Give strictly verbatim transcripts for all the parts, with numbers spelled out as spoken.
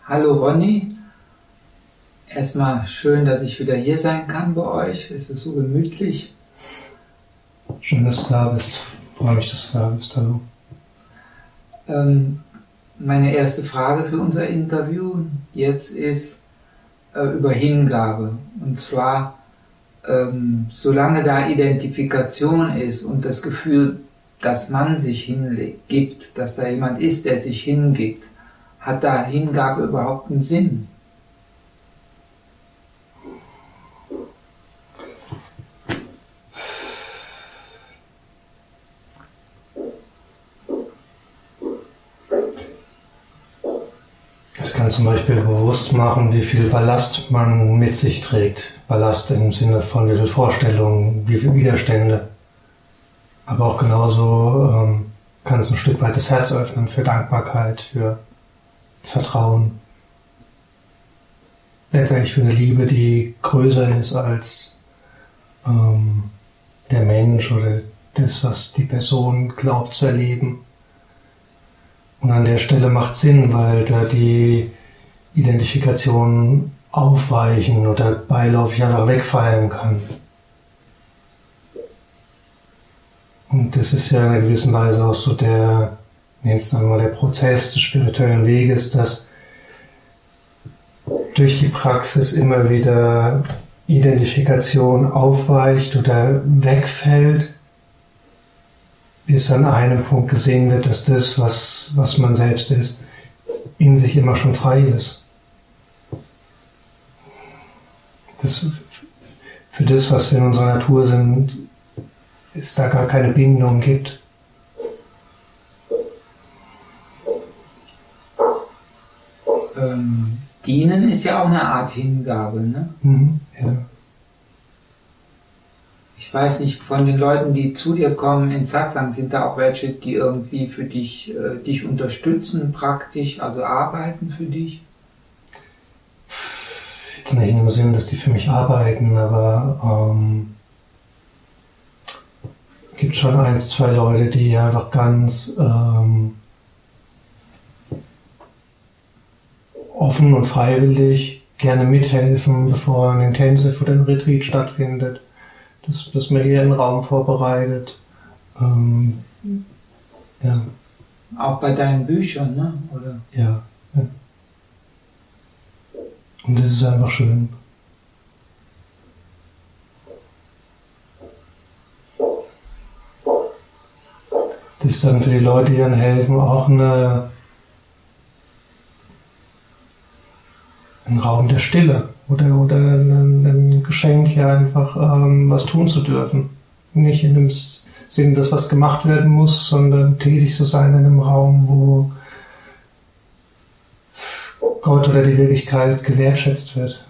Hallo Ronny, erstmal schön, dass ich wieder hier sein kann bei euch. Es ist so gemütlich. Schön, dass du da bist. Freue mich, dass du da bist. Hallo. Ähm, meine erste Frage für unser Interview jetzt ist äh, über Hingabe. Und zwar, ähm, solange da Identifikation ist und das Gefühl, dass man sich hingibt, dass da jemand ist, der sich hingibt, hat da Hingabe überhaupt einen Sinn? Es kann zum Beispiel bewusst machen, wie viel Ballast man mit sich trägt. Ballast im Sinne von wie viel Vorstellungen, wie viele Widerstände. Aber auch genauso ähm, kann es ein Stück weit das Herz öffnen für Dankbarkeit, für Vertrauen. Letztendlich für eine Liebe, die größer ist als ähm, der Mensch oder das, was die Person glaubt zu erleben. Und an der Stelle macht Sinn, weil da die Identifikation aufweichen oder beiläufig einfach wegfallen kann. Und das ist ja in einer gewissen Weise auch so der, nenn's dann mal der Prozess des spirituellen Weges, dass durch die Praxis immer wieder Identifikation aufweicht oder wegfällt, bis an einem Punkt gesehen wird, dass das, was, was man selbst ist, in sich immer schon frei ist. Das, für das, was wir in unserer Natur sind, es da gar keine Bindung gibt. Ähm, dienen ist ja auch eine Art Hingabe, ne? Mhm, ja. Ich weiß nicht, von den Leuten, die zu dir kommen in Satsang, sind da auch welche, die irgendwie für dich, äh, dich unterstützen praktisch, also arbeiten für dich? Jetzt nicht in dem Sinn, dass die für mich arbeiten, aber ähm, gibt schon eins, zwei Leute, die einfach ganz ähm, offen und freiwillig gerne mithelfen, bevor ein Intensive oder ein Retreat stattfindet. Dass, dass man hier einen Raum vorbereitet. Ähm, ja. Auch bei deinen Büchern, ne? Oder? Ja, ja. Und das ist einfach schön. Das ist dann für die Leute, die dann helfen, auch eine, ein Raum der Stille oder, oder ein, ein Geschenk, hier einfach ähm, was tun zu dürfen. Nicht in dem Sinn, dass was gemacht werden muss, sondern tätig zu sein in einem Raum, wo Gott oder die Wirklichkeit gewertschätzt wird.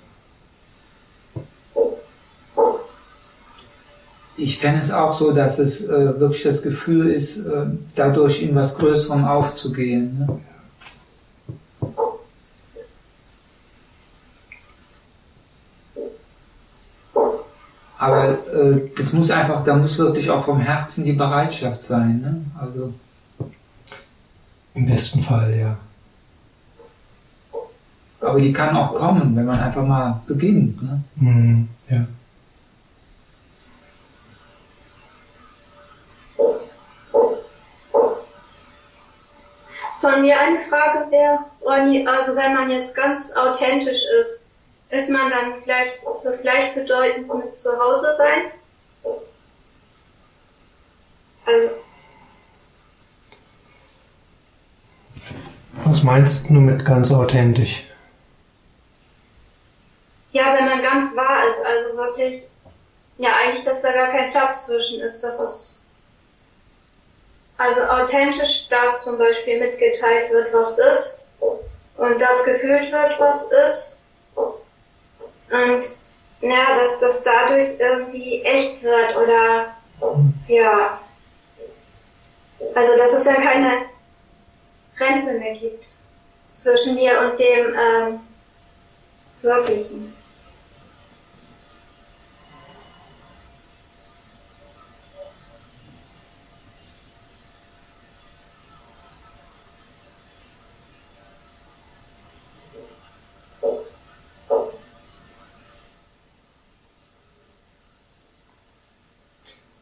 Ich kenne es auch so, dass es äh, wirklich das Gefühl ist, äh, dadurch in was Größerem aufzugehen. Ne? Aber äh, das muss einfach, da muss wirklich auch vom Herzen die Bereitschaft sein. Ne? Also im besten Fall, ja. Aber die kann auch kommen, wenn man einfach mal beginnt. Ne? Mm, ja. Von mir eine Frage wäre, Ronny, also wenn man jetzt ganz authentisch ist, ist man dann gleich, ist das gleichbedeutend mit zu Hause sein? Also, Was meinst du mit ganz authentisch? ja, wenn man ganz wahr ist, also wirklich, ja eigentlich, dass da gar kein Platz zwischen ist, dass es, also authentisch, dass zum Beispiel mitgeteilt wird, was ist, und das gefühlt wird, was ist, und ja, dass das dadurch irgendwie echt wird, oder, ja, also dass es dann keine Grenze mehr gibt zwischen mir und dem ähm, Wirklichen.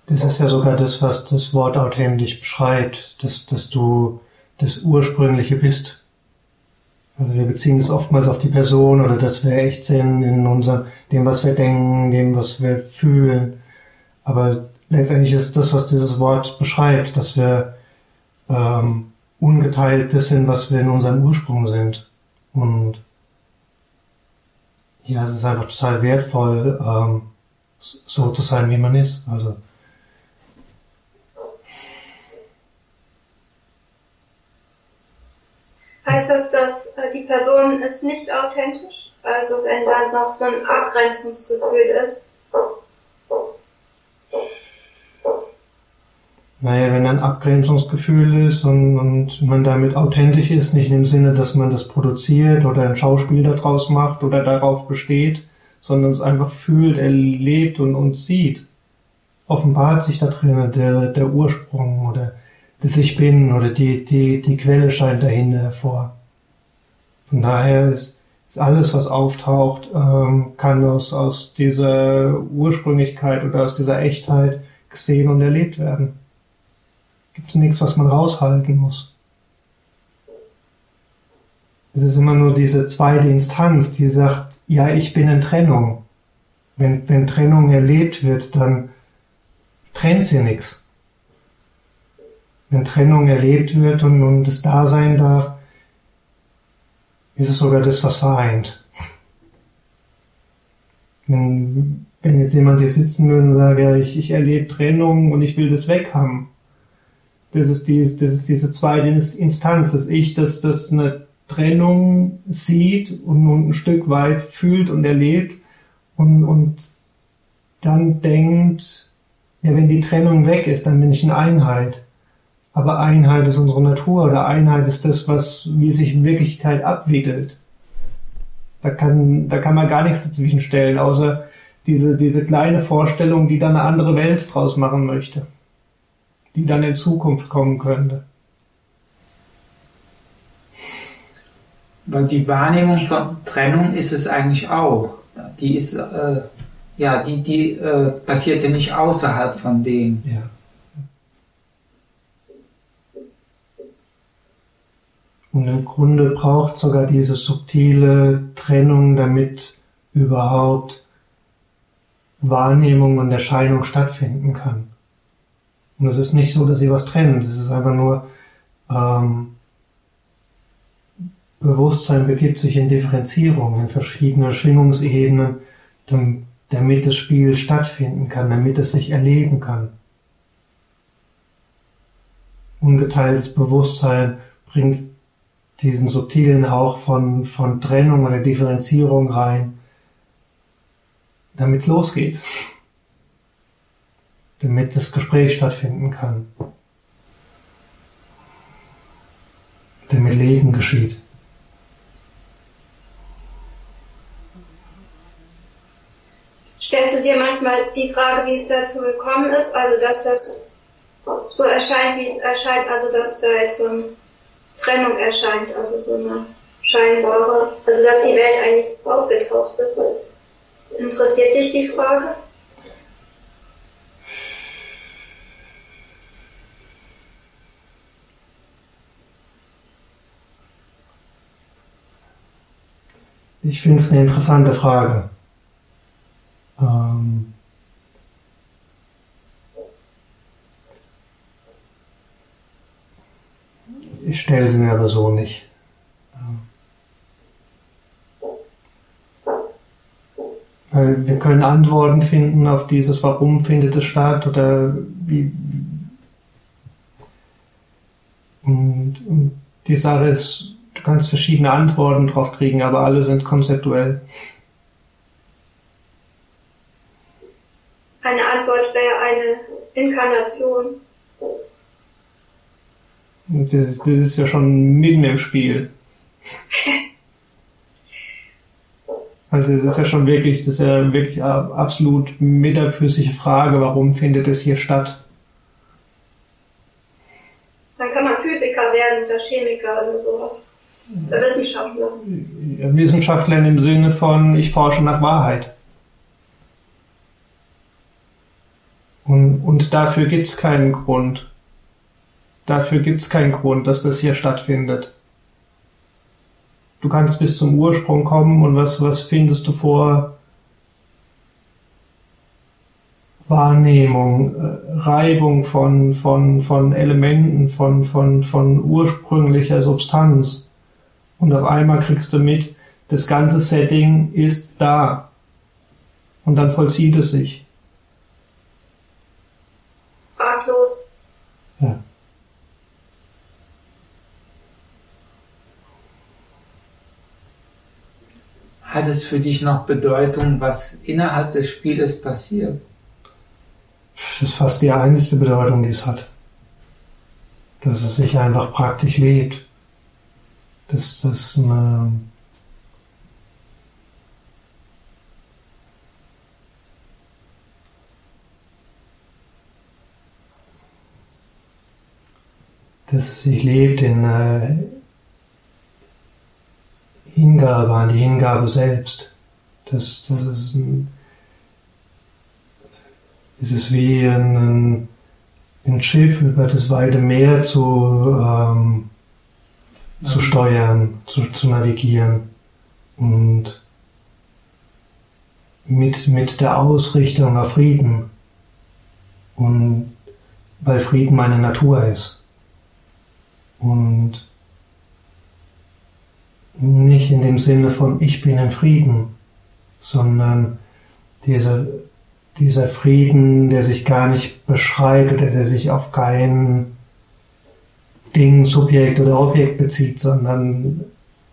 Das ist ja sogar das, was das Wort authentisch beschreibt, dass, dass du das Ursprüngliche bist. Also wir beziehen es oftmals auf die Person oder dass wir echt sind in unserem, dem, was wir denken, dem, was wir fühlen. Aber letztendlich ist das, was dieses Wort beschreibt, dass wir ähm, ungeteilt das sind, was wir in unserem Ursprung sind. Und ja, es ist einfach total wertvoll, ähm, so zu sein, wie man ist. Also heißt das, dass die Person ist nicht authentisch? Also wenn da noch so ein Abgrenzungsgefühl ist? Naja, wenn ein Abgrenzungsgefühl ist und, und man damit authentisch ist, nicht im Sinne, dass man das produziert oder ein Schauspiel daraus macht oder darauf besteht, sondern es einfach fühlt, erlebt und, und sieht, offenbart sich da drin der, der Ursprung oder das Ich Bin oder die, die, die Quelle scheint dahinter hervor. Von daher ist, ist alles, was auftaucht, ähm, kann aus, aus dieser Ursprünglichkeit oder aus dieser Echtheit gesehen und erlebt werden. Gibt es nichts, was man raushalten muss. Es ist immer nur diese zweite Instanz, die sagt, ja, ich bin in Trennung. Wenn, wenn Trennung erlebt wird, dann trennt sie nichts. Wenn Trennung erlebt wird und, und es da sein darf, ist es sogar das, was vereint. Wenn, wenn jetzt jemand hier sitzen würde und sagt, ja, ich, ich erlebe Trennung und ich will das weghaben, das ist, die, das ist diese zweite Instanz, das Ich, das, das eine Trennung sieht und, und ein Stück weit fühlt und erlebt und, und dann denkt, ja, wenn die Trennung weg ist, dann bin ich eine Einheit. Aber Einheit ist unsere Natur oder Einheit ist das, was, wie sich in Wirklichkeit abwickelt. Da kann, da kann man gar nichts dazwischen stellen, außer diese, diese kleine Vorstellung, die dann eine andere Welt draus machen möchte, die dann in Zukunft kommen könnte. Weil die Wahrnehmung von Trennung ist es eigentlich auch. Die ist, äh, ja, die, die äh, passiert ja nicht außerhalb von dem. Ja. Und im Grunde braucht sogar diese subtile Trennung, damit überhaupt Wahrnehmung und Erscheinung stattfinden kann. Und es ist nicht so, dass sie was trennen, es ist einfach nur, ähm, Bewusstsein begibt sich in Differenzierung, in verschiedene Schwingungsebenen, damit das Spiel stattfinden kann, damit es sich erleben kann. Ungeteiltes Bewusstsein bringt diesen subtilen Hauch von, von Trennung oder Differenzierung rein, damit es losgeht. Damit das Gespräch stattfinden kann. Damit Leben geschieht. Stellst du dir manchmal die Frage, wie es dazu gekommen ist, also dass das so erscheint, wie es erscheint, also dass da jetzt so eine Trennung erscheint, also so eine scheinbare, also dass die Welt eigentlich aufgetaucht ist? Interessiert dich die Frage? Ich finde es eine interessante Frage. Ähm ich stelle sie mir aber so nicht. Weil wir können Antworten finden auf dieses, warum findet es statt oder wie. Und, und die Sache ist, du kannst verschiedene Antworten drauf kriegen, aber alle sind konzeptuell. Eine Antwort wäre eine Inkarnation. Das ist, das ist ja schon mitten im Spiel. Also das ist ja schon wirklich, das ist ja wirklich eine absolut metaphysische Frage, warum findet es hier statt? Dann kann man Physiker werden oder Chemiker oder sowas. Oder Wissenschaftler. Ja, Wissenschaftler im Sinne von, ich forsche nach Wahrheit. Und, und dafür gibt es keinen Grund. Dafür gibt es keinen Grund, dass das hier stattfindet. Du kannst bis zum Ursprung kommen und was, was findest du vor? Wahrnehmung, äh, Reibung von, von, von Elementen, von, von, von ursprünglicher Substanz. Und auf einmal kriegst du mit, das ganze Setting ist da. Und dann vollzieht es sich. Ratlos. Ja. Hat es für dich noch Bedeutung, was innerhalb des Spieles passiert? Das ist fast die einzige Bedeutung, die es hat. Dass es sich einfach praktisch lebt. Dass das eine dass es sich lebt in äh, Hingabe an die Hingabe selbst. Das, das ist ein, es ist wie ein, ein Schiff über das weite Meer zu, ähm, ja. zu steuern, zu, zu navigieren und mit, mit der Ausrichtung auf Frieden. Und weil Frieden meine Natur ist. Und nicht in dem Sinne von ich bin in Frieden, sondern dieser, dieser Frieden, der sich gar nicht beschreibt oder der sich auf kein Ding, Subjekt oder Objekt bezieht, sondern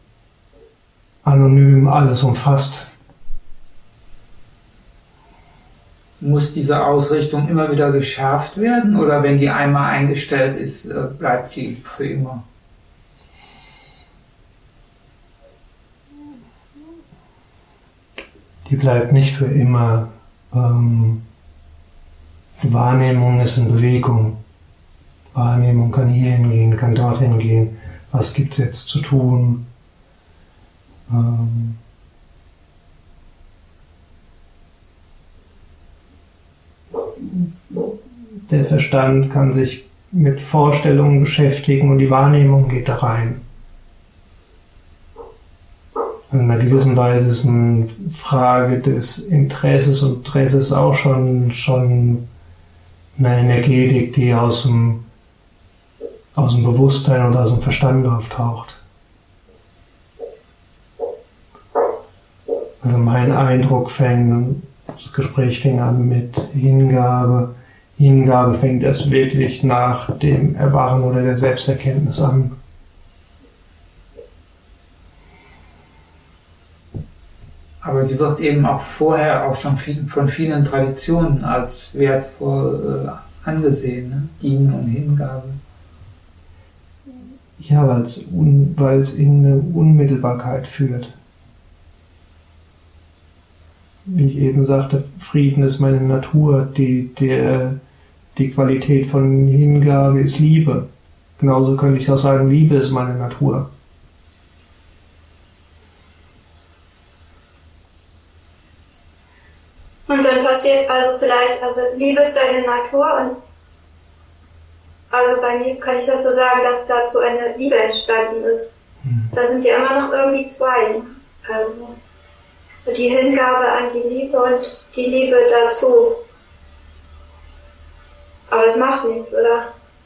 anonym alles umfasst. Muss diese Ausrichtung immer wieder geschärft werden oder wenn die einmal eingestellt ist, bleibt die für immer? Die bleibt nicht für immer. Ähm, Wahrnehmung ist in Bewegung. Wahrnehmung kann hier hingehen, kann dorthin gehen. Was gibt es jetzt zu tun? Ähm, der Verstand kann sich mit Vorstellungen beschäftigen und die Wahrnehmung geht da rein. In einer gewissen Weise ist eine Frage des Interesses und Interesse ist auch schon, schon eine Energetik, die aus dem, aus dem Bewusstsein oder aus dem Verstand auftaucht. Also mein Eindruck fängt, das Gespräch fing an mit Hingabe. Hingabe fängt erst wirklich nach dem Erwachen oder der Selbsterkenntnis an. Aber sie wird eben auch vorher auch schon viel, von vielen Traditionen als wertvoll äh, angesehen, ne? Dienen und Hingabe. Ja, weil es un, weil's in eine Unmittelbarkeit führt. Wie ich eben sagte, Frieden ist meine Natur, die, der, die Qualität von Hingabe ist Liebe. Genauso könnte ich auch sagen, Liebe ist meine Natur. Und dann passiert also vielleicht, also Liebe ist deine Natur und also bei mir kann ich das so sagen, dass dazu eine Liebe entstanden ist. Hm. Da sind ja immer noch irgendwie zwei. Also die Hingabe an die Liebe und die Liebe dazu. Aber es macht nichts, oder?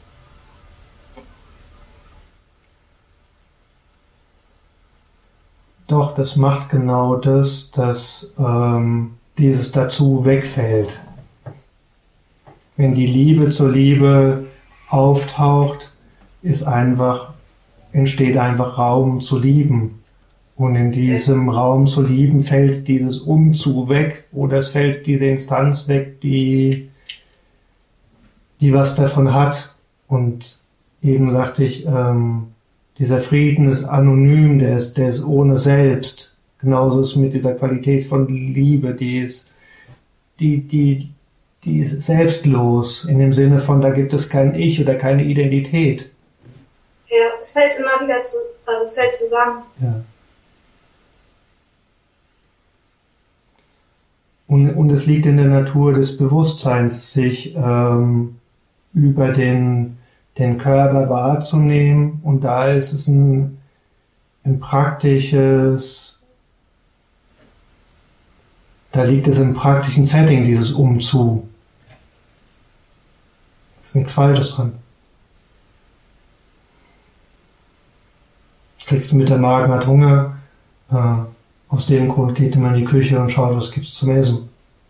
Doch, das macht genau das, dass ähm, dieses dazu wegfällt. Wenn die Liebe zur Liebe auftaucht, ist einfach, entsteht einfach Raum zu lieben. Und in diesem Raum zu lieben fällt dieses Umzu weg oder es fällt diese Instanz weg, die, die was davon hat. Und eben sagte ich, ähm, dieser Frieden ist anonym, der ist, der ist ohne Selbst. Genauso ist es mit dieser Qualität von Liebe, die ist, die, die, die ist selbstlos, in dem Sinne von, da gibt es kein Ich oder keine Identität. Ja, es fällt immer wieder zu, also es fällt zusammen. Ja. Und, und es liegt in der Natur des Bewusstseins, sich ähm, über den, den Körper wahrzunehmen. Und da ist es ein, ein praktisches, da liegt es im praktischen Setting, dieses Umzu. Da ist nichts Falsches dran. Kriegst du mit, der Magen hat Hunger, äh, aus dem Grund geht man in die Küche und schaut, was gibt's zum Essen.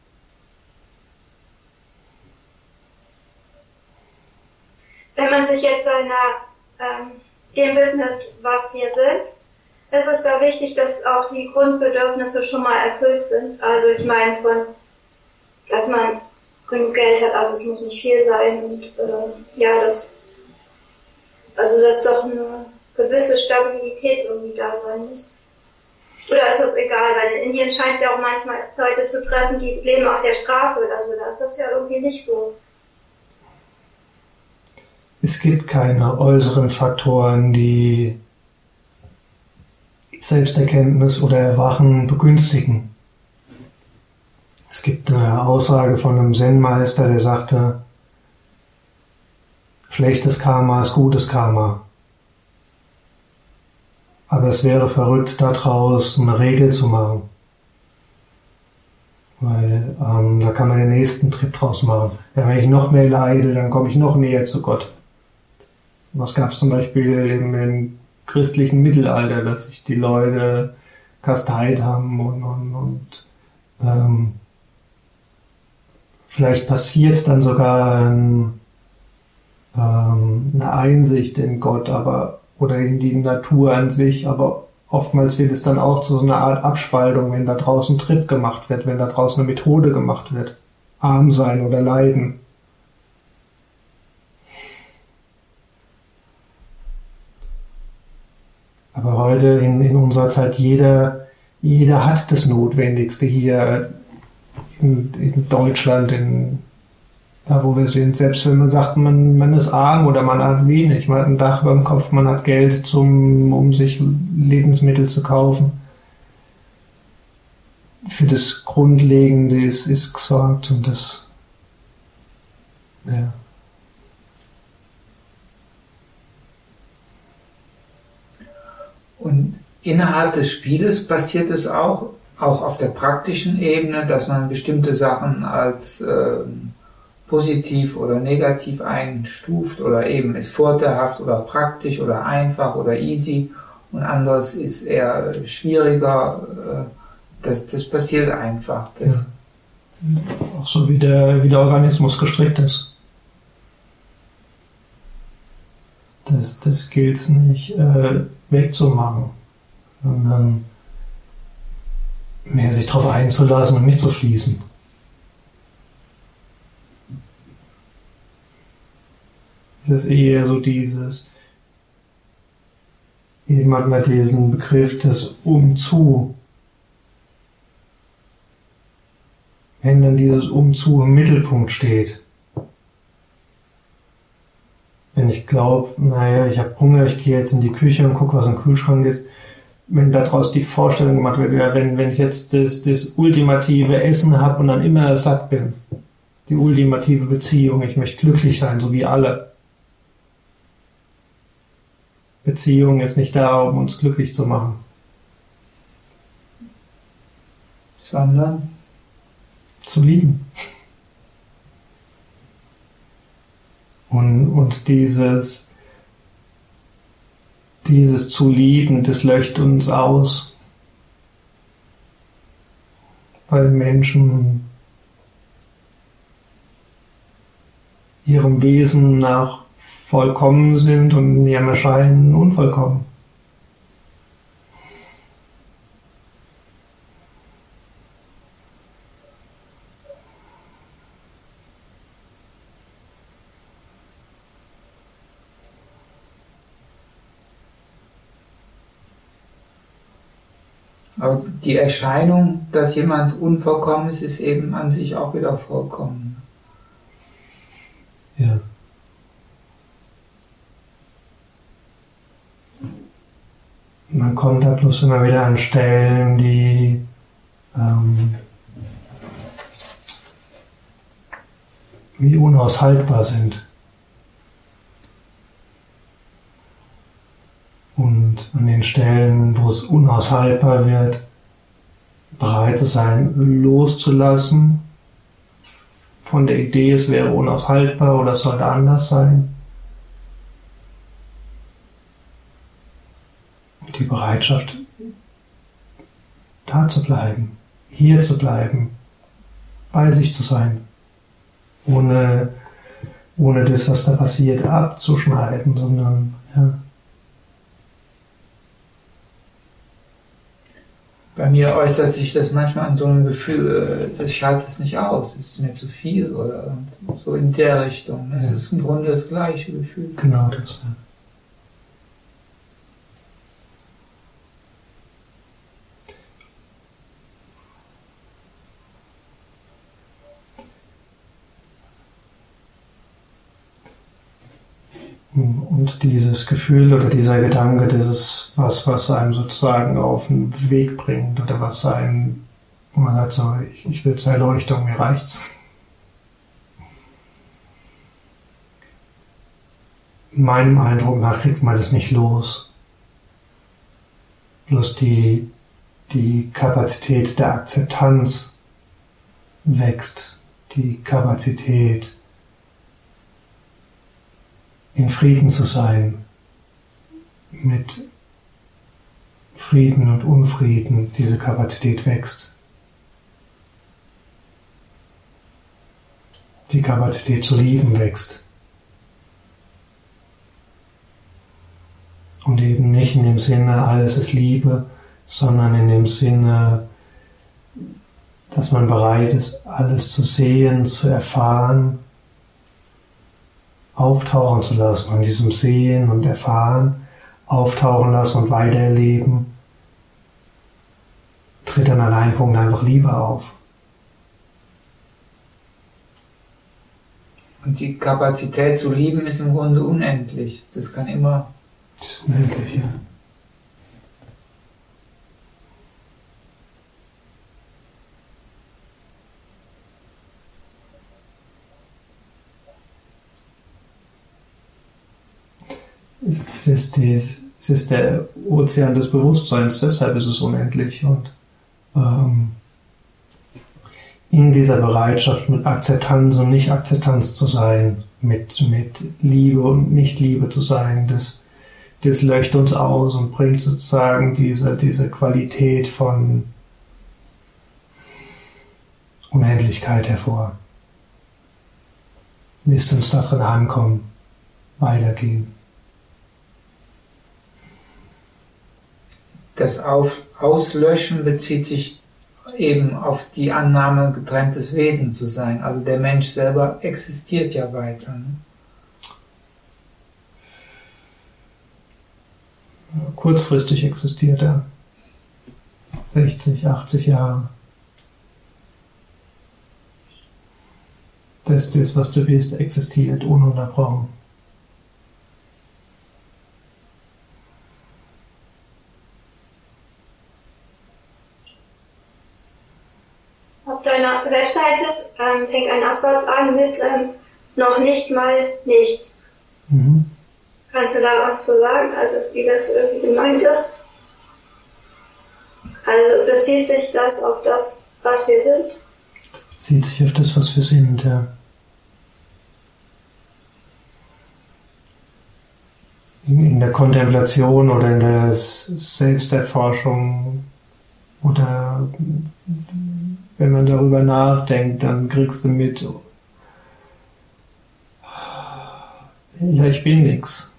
Wenn man sich jetzt einer, ähm, dem widmet, was wir sind, ist es da wichtig, dass auch die Grundbedürfnisse schon mal erfüllt sind. Also ich meine, von, dass man genug Geld hat, also es muss nicht viel sein und äh, ja, das, also dass doch eine gewisse Stabilität irgendwie da sein muss. Oder ist das egal, weil in Indien scheint es ja auch manchmal Leute zu treffen, die leben auf der Straße oder so, da ist das ja irgendwie nicht so. Es gibt keine äußeren Faktoren, die Selbsterkenntnis oder Erwachen begünstigen. Es gibt eine Aussage von einem Zen-Meister, der sagte, schlechtes Karma ist gutes Karma. Aber es wäre verrückt, daraus eine Regel zu machen. Weil ähm, da kann man den nächsten Trip draus machen. Ja, wenn ich noch mehr leide, dann komme ich noch näher zu Gott. Was gab es zum Beispiel im, im christlichen Mittelalter, dass sich die Leute kasteit haben und, und, und ähm, vielleicht passiert dann sogar ein, ähm, eine Einsicht in Gott, aber oder in die Natur an sich, aber oftmals wird es dann auch zu so einer Art Abspaltung, wenn da draußen Trip gemacht wird, wenn da draußen eine Methode gemacht wird. Arm sein oder leiden. Aber heute in, in unserer Zeit, jeder, jeder hat das Notwendigste hier in, in Deutschland, in da wo wir sind, selbst wenn man sagt, man, man ist arm oder man hat wenig, man hat ein Dach über dem Kopf, man hat Geld, zum, um sich Lebensmittel zu kaufen. Für das Grundlegende ist, ist gesorgt und das, ja. Und innerhalb des Spieles passiert es auch, auch auf der praktischen Ebene, dass man bestimmte Sachen als ähm, positiv oder negativ einstuft oder eben ist vorteilhaft oder praktisch oder einfach oder easy und anderes ist eher schwieriger. Das, das passiert einfach. Das Ja. Auch so wie der, wie der Organismus gestrickt ist. Das, das gilt es nicht äh, wegzumachen, sondern mehr sich darauf einzulassen und mitzufließen. Es ist eher so dieses, eben hat man diesen Begriff des Umzu. Wenn dann dieses Umzu im Mittelpunkt steht. Wenn ich glaube, naja, ich habe Hunger, ich gehe jetzt in die Küche und gucke, was im Kühlschrank ist. Wenn daraus die Vorstellung gemacht wird, ja, wenn, wenn ich jetzt das, das ultimative Essen habe und dann immer satt bin. Die ultimative Beziehung, ich möchte glücklich sein, so wie alle. Beziehung ist nicht da, um uns glücklich zu machen. sondern zu lieben. Und, und dieses, dieses zu lieben, das löscht uns aus, weil Menschen ihrem Wesen nach vollkommen sind und in ihrem Erscheinen unvollkommen. Aber die Erscheinung, dass jemand unvollkommen ist, ist eben an sich auch wieder vollkommen. Ja. Man kommt da bloß immer wieder an Stellen, die ähm, wie unaushaltbar sind. Und an den Stellen, wo es unaushaltbar wird, bereit zu sein, loszulassen von der Idee, es wäre unaushaltbar oder es sollte anders sein. Und die Bereitschaft, da zu bleiben, hier zu bleiben, bei sich zu sein, ohne, ohne das, was da passiert, abzuschneiden, sondern ja. Bei mir äußert sich das manchmal an so einem Gefühl, ich halte es nicht aus, es ist mir zu viel oder so in der Richtung. Es ja. ist im Grunde das gleiche Gefühl. Genau das, ja. Und dieses Gefühl oder dieser Gedanke, das ist was, was einem sozusagen auf den Weg bringt oder was einem, wo man sagt so, ich, ich will zur Erleuchtung, mir reicht's. Meinem Eindruck nach kriegt man das nicht los. Bloß die, die Kapazität der Akzeptanz wächst, die Kapazität in Frieden zu sein, mit Frieden und Unfrieden, diese Kapazität wächst. Die Kapazität zu lieben wächst. Und eben nicht in dem Sinne, alles ist Liebe, sondern in dem Sinne, dass man bereit ist, alles zu sehen, zu erfahren, auftauchen zu lassen, und diesem Sehen und Erfahren auftauchen lassen und weitererleben, tritt an einem Punkt einfach Liebe auf. Und die Kapazität zu lieben ist im Grunde unendlich. Das kann immer... Das ist unendlich, ja. Es ist, die, es ist der Ozean des Bewusstseins, deshalb ist es unendlich. Und ähm, in dieser Bereitschaft mit Akzeptanz und Nicht-Akzeptanz zu sein, mit, mit Liebe und Nicht-Liebe zu sein, das, das löscht uns aus und bringt sozusagen diese, diese Qualität von Unendlichkeit hervor. Lässt uns da drin ankommen, weitergehen. Das Auf Auslöschen bezieht sich eben auf die Annahme, getrenntes Wesen zu sein. Also der Mensch selber existiert ja weiter. Ne? Kurzfristig existiert er. sechzig, achtzig Jahre. Das, das, was du bist, existiert ununterbrochen. Auf deiner Webseite ähm, fängt ein Absatz an mit ähm, noch nicht mal nichts. Mhm. Kannst du da was zu sagen, also wie das irgendwie gemeint ist? Also bezieht sich das auf das, was wir sind? Bezieht sich auf das, was wir sind, ja. In der Kontemplation oder in der Selbsterforschung oder wenn man darüber nachdenkt, dann kriegst du mit, ja, ich bin nix.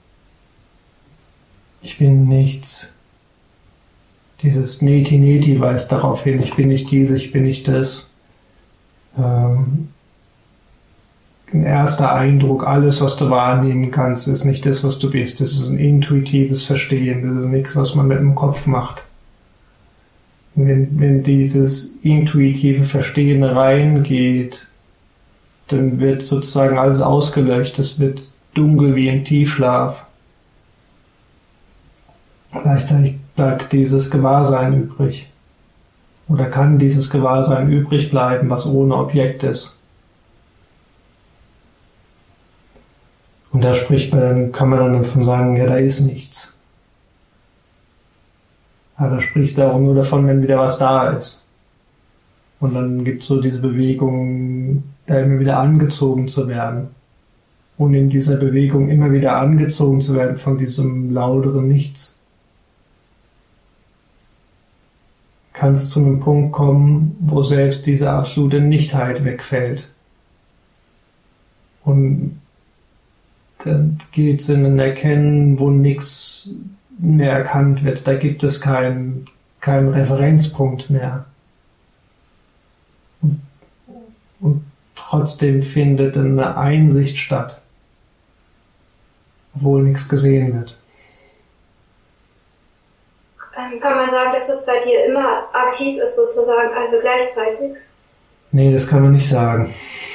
Ich bin nichts. Dieses Neti-Neti weist darauf hin, ich bin nicht dies, ich bin nicht das. Ähm, ein erster Eindruck, alles, was du wahrnehmen kannst, ist nicht das, was du bist. Das ist ein intuitives Verstehen, das ist nichts, was man mit dem Kopf macht. Wenn, wenn dieses intuitive Verstehen reingeht, dann wird sozusagen alles ausgelöscht, es wird dunkel wie im Tiefschlaf. Gleichzeitig bleibt dieses Gewahrsein übrig. Oder kann dieses Gewahrsein übrig bleiben, was ohne Objekt ist. Und da spricht man, kann man dann davon sagen, ja, da ist nichts. Aber da sprichst du auch nur davon, wenn wieder was da ist. Und dann gibt es so diese Bewegung, da immer wieder angezogen zu werden. Und in dieser Bewegung immer wieder angezogen zu werden von diesem lauteren Nichts. Kannst zu einem Punkt kommen, wo selbst diese absolute Nichtheit wegfällt. Und dann geht es in ein Erkennen, wo nichts mehr erkannt wird. Da gibt es keinen keinen Referenzpunkt mehr. Und, und trotzdem findet eine Einsicht statt, obwohl nichts gesehen wird. Ähm, kann man sagen, dass es bei dir immer aktiv ist sozusagen, also gleichzeitig? Nee, das kann man nicht sagen.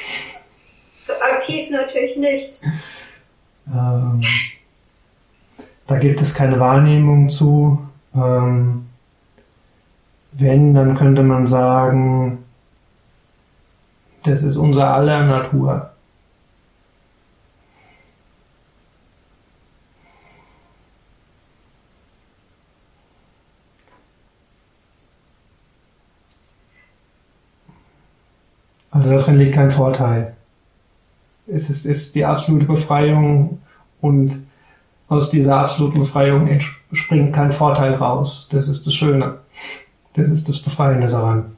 Aktiv natürlich nicht. Ähm, da gibt es keine Wahrnehmung zu. Ähm, wenn, dann könnte man sagen, das ist unser aller Natur. Also darin liegt kein Vorteil. Es ist, ist die absolute Befreiung und aus dieser absoluten Befreiung entspringt kein Vorteil raus. Das ist das Schöne. Das ist das Befreiende daran.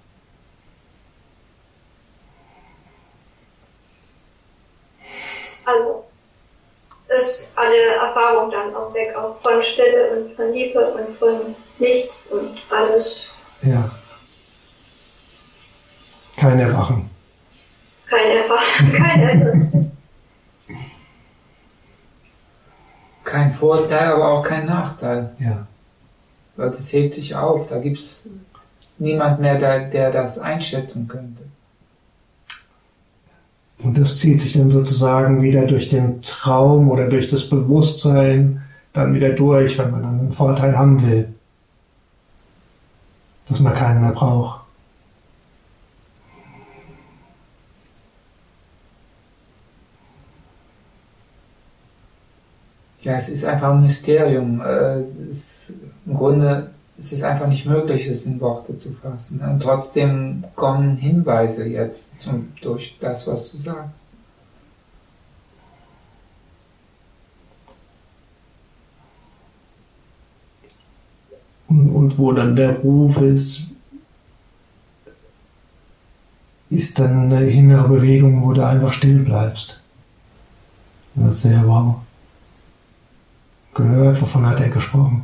Also ist alle Erfahrung dann auch weg, auch von Stille und von Liebe und von nichts und alles. Ja. Kein Erwachen. Kein Erfahrung, kein Erfahrung. Kein Vorteil, aber auch kein Nachteil. Ja. Weil das hebt sich auf. Da gibt es niemand mehr, der, der das einschätzen könnte. Und das zieht sich dann sozusagen wieder durch den Traum oder durch das Bewusstsein dann wieder durch, wenn man dann einen Vorteil haben will. Dass man keinen mehr braucht. Ja, es ist einfach ein Mysterium. Es, Im Grunde ist es einfach nicht möglich, es in Worte zu fassen. Und trotzdem kommen Hinweise jetzt zum, durch das, was du sagst. Und, und wo dann der Ruf ist, ist dann eine innere Bewegung, wo du einfach still bleibst. Das ist sehr wow. Gehört, wovon hat er gesprochen?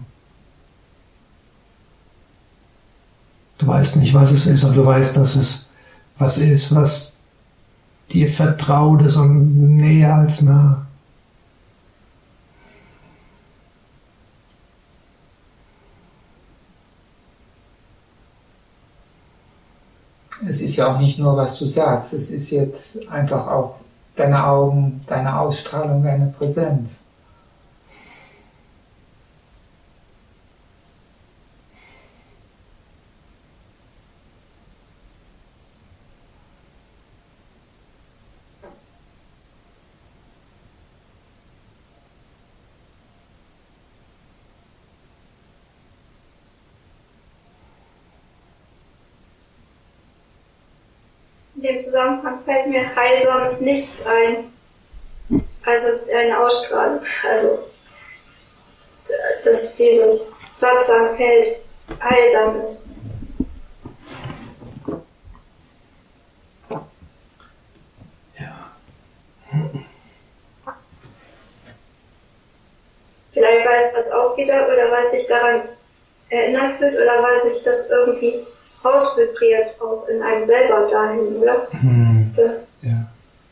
Du weißt nicht, was es ist, aber du weißt, dass es was ist, was dir vertraut ist und näher als nah. Es ist ja auch nicht nur, was du sagst, es ist jetzt einfach auch deine Augen, deine Ausstrahlung, deine Präsenz. In dem Zusammenhang fällt mir heilsames Nichts ein. Also eine Ausstrahlung. Also dass dieses Satsang-Feld heilsam ist. Ja. Vielleicht weil das auch wieder, oder weil sich daran erinnert wird, oder weil sich das irgendwie ausvibriert auch in einem selber dahin, oder? Hm. Ja.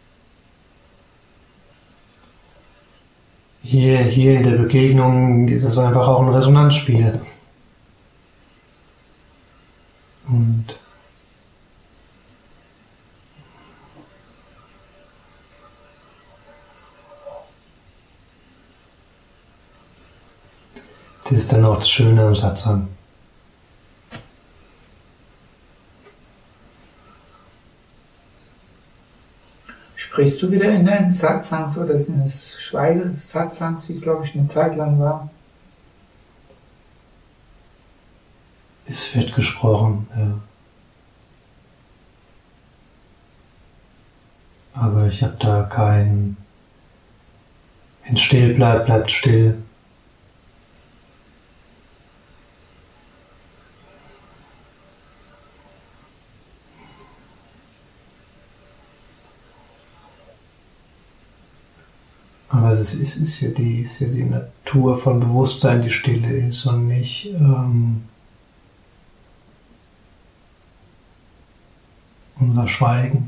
Hier, hier in der Begegnung ist es einfach auch ein Resonanzspiel. Und das ist dann auch das Schöne am Satsang. Sprichst du wieder in den Satsangs oder in das Schweigesatsangs, wie es glaube ich eine Zeit lang war? Es wird gesprochen, ja. Aber ich habe da kein, wenn still bleibt, bleibt still. Aber es ist, es ist, ja die, ist ja die Natur von Bewusstsein, die Stille ist und nicht ähm, unser Schweigen.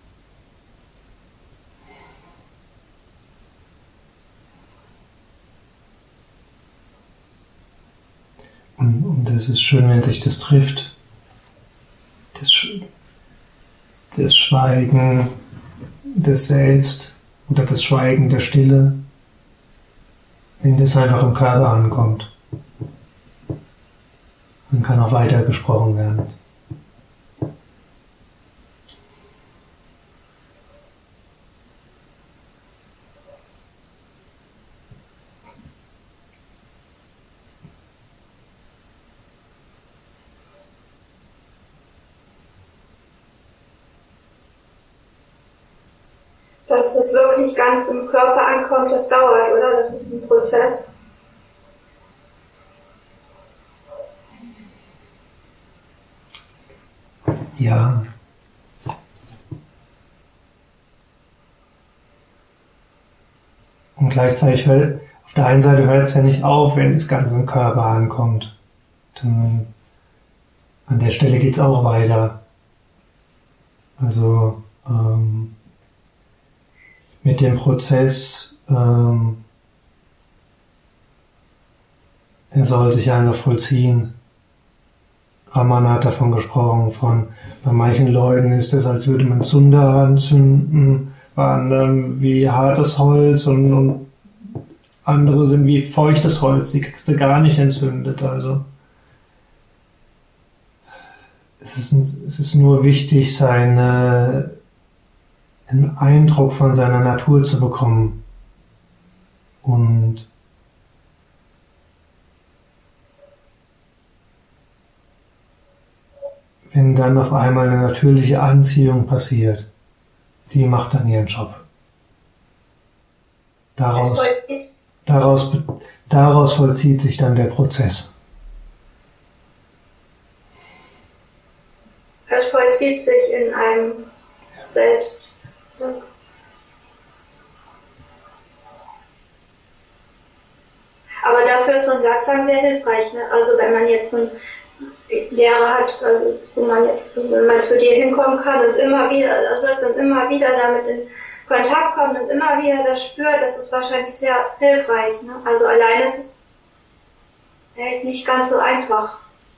Und, und es ist schön, wenn sich das trifft. Das, das Schweigen des Selbst oder das Schweigen der Stille, wenn das einfach im Körper ankommt. Dann kann auch weiter gesprochen werden. Dass das wirklich ganz im Körper ankommt, das dauert, oder? Das ist ein Prozess. Ja. Und gleichzeitig hört, auf der einen Seite hört es ja nicht auf, wenn das Ganze im Körper ankommt. Dann an der Stelle geht es auch weiter. Also ähm, mit dem Prozess, ähm, er soll sich einfach vollziehen. Raman hat davon gesprochen, von bei manchen Leuten ist es, als würde man Zunder anzünden, bei anderen wie hartes Holz und, und andere sind wie feuchtes Holz, die kriegst du gar nicht entzündet. Also es ist, es ist nur wichtig, seine, einen Eindruck von seiner Natur zu bekommen. Und wenn dann auf einmal eine natürliche Anziehung passiert, die macht dann ihren Job. Daraus, daraus, daraus vollzieht sich dann der Prozess. Es vollzieht sich in einem selbst. Aber dafür ist so ein Satzang sehr hilfreich. Ne? Also wenn man jetzt so einen Lehrer hat, also wo man jetzt, wenn man zu dir hinkommen kann und immer wieder, also und immer wieder damit in Kontakt kommt und immer wieder das spürt, das ist wahrscheinlich sehr hilfreich. Ne? Also alleine ist es halt nicht ganz so einfach.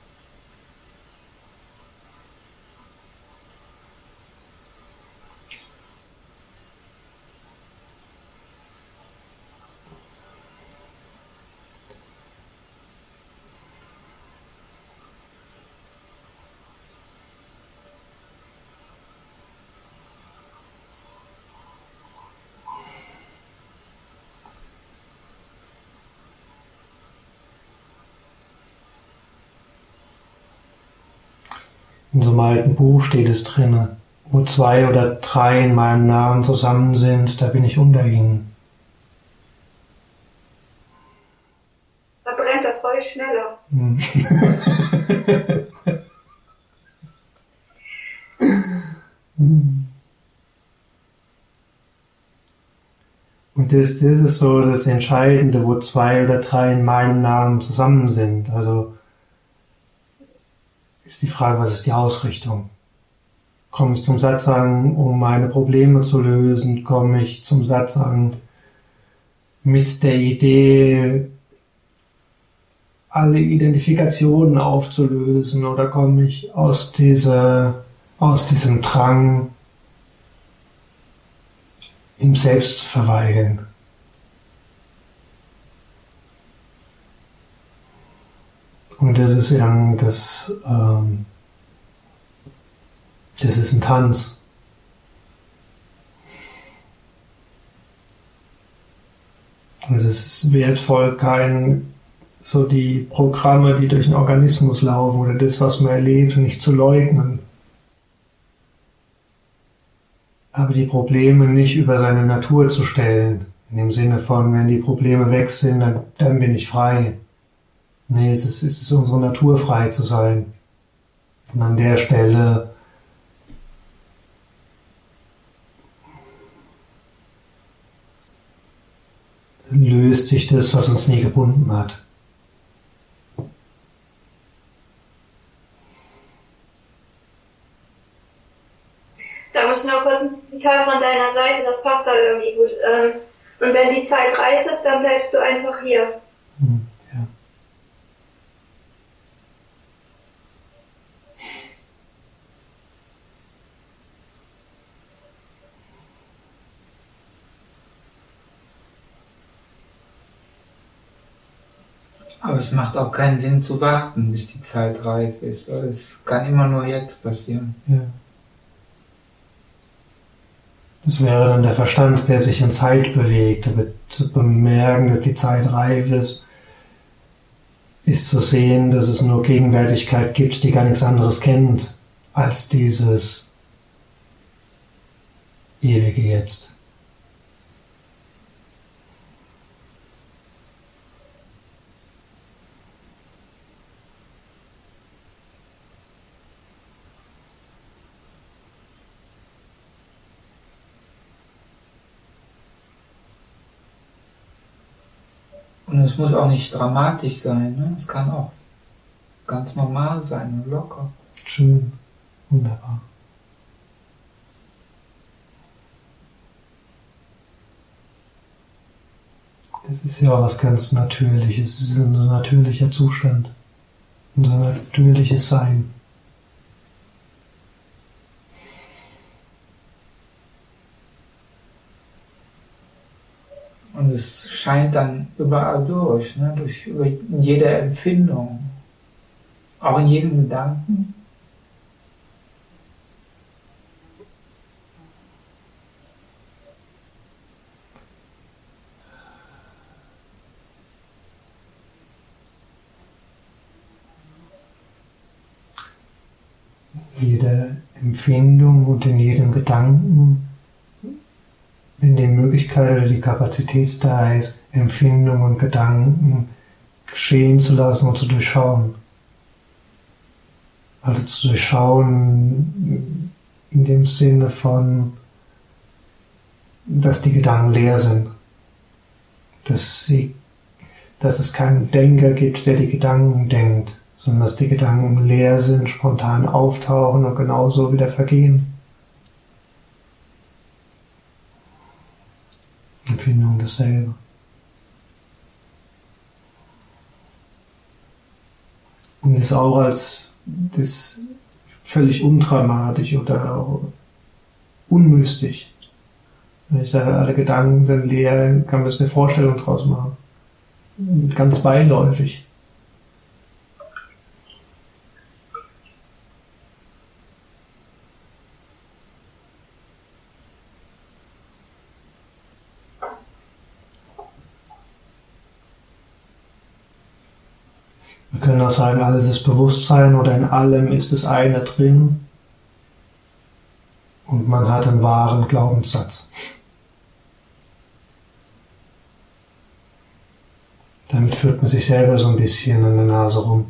In so einem alten Buch steht es drin, wo zwei oder drei in meinem Namen zusammen sind, da bin ich unter ihnen. Da brennt das Feuer schneller. Hm. Und das, das ist so das Entscheidende, wo zwei oder drei in meinem Namen zusammen sind. Also ist die Frage, was ist die Ausrichtung? Komme ich zum Satzang, um meine Probleme zu lösen? Komme ich zum Satzang mit der Idee, alle Identifikationen aufzulösen? Oder komme ich aus dieser, aus diesem Drang, im Selbst zu verweilen? Und das ist ja das, ähm, das ist ein Tanz. Also es ist wertvoll, kein so die Programme, die durch den Organismus laufen oder das, was man erlebt, nicht zu leugnen. Aber die Probleme nicht über seine Natur zu stellen. In dem Sinne von, wenn die Probleme weg sind, dann, dann bin ich frei. Nee, es ist, es ist unsere Natur, frei zu sein. Und an der Stelle löst sich das, was uns nie gebunden hat. Da muss ich noch kurz ein Zitat von deiner Seite, das passt da irgendwie gut. Und wenn die Zeit reif ist, dann bleibst du einfach hier. Hm, ja. Aber es macht auch keinen Sinn zu warten, bis die Zeit reif ist, weil es kann immer nur jetzt passieren. Ja. Das wäre dann der Verstand, der sich in Zeit bewegt, aber zu bemerken, dass die Zeit reif ist, ist zu sehen, dass es nur Gegenwärtigkeit gibt, die gar nichts anderes kennt als dieses ewige Jetzt. Und es muss auch nicht dramatisch sein, ne? Es kann auch ganz normal sein und locker. Schön, wunderbar. Es ist ja auch was ganz Natürliches, es ist unser natürlicher Zustand, unser natürliches Sein. Und es scheint dann überall durch, ne? Durch über jede Empfindung, auch in jedem Gedanken. Jede Empfindung und in jedem Gedanken, wenn die Möglichkeit oder die Kapazität da ist, Empfindungen und Gedanken geschehen zu lassen und zu durchschauen. Also zu durchschauen in dem Sinne von, dass die Gedanken leer sind. Dass, sie, dass es keinen Denker gibt, der die Gedanken denkt, sondern dass die Gedanken leer sind, spontan auftauchen und genauso wieder vergehen. Empfindung dasselbe. Und ist auch als das völlig undramatisch oder unmystisch. Wenn ich sage, alle Gedanken sind leer, kann man sich eine Vorstellung draus machen. Ganz beiläufig. Wir können auch sagen, alles ist Bewusstsein oder in allem ist das eine drin und man hat einen wahren Glaubenssatz. Damit führt man sich selber so ein bisschen an der Nase rum.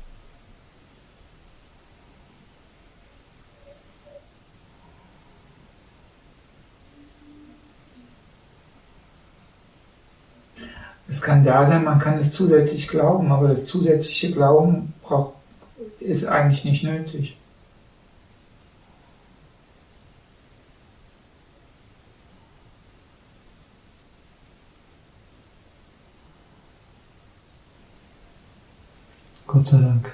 Es kann da sein, man kann es zusätzlich glauben, aber das zusätzliche Glauben braucht, ist eigentlich nicht nötig. Gott sei Dank.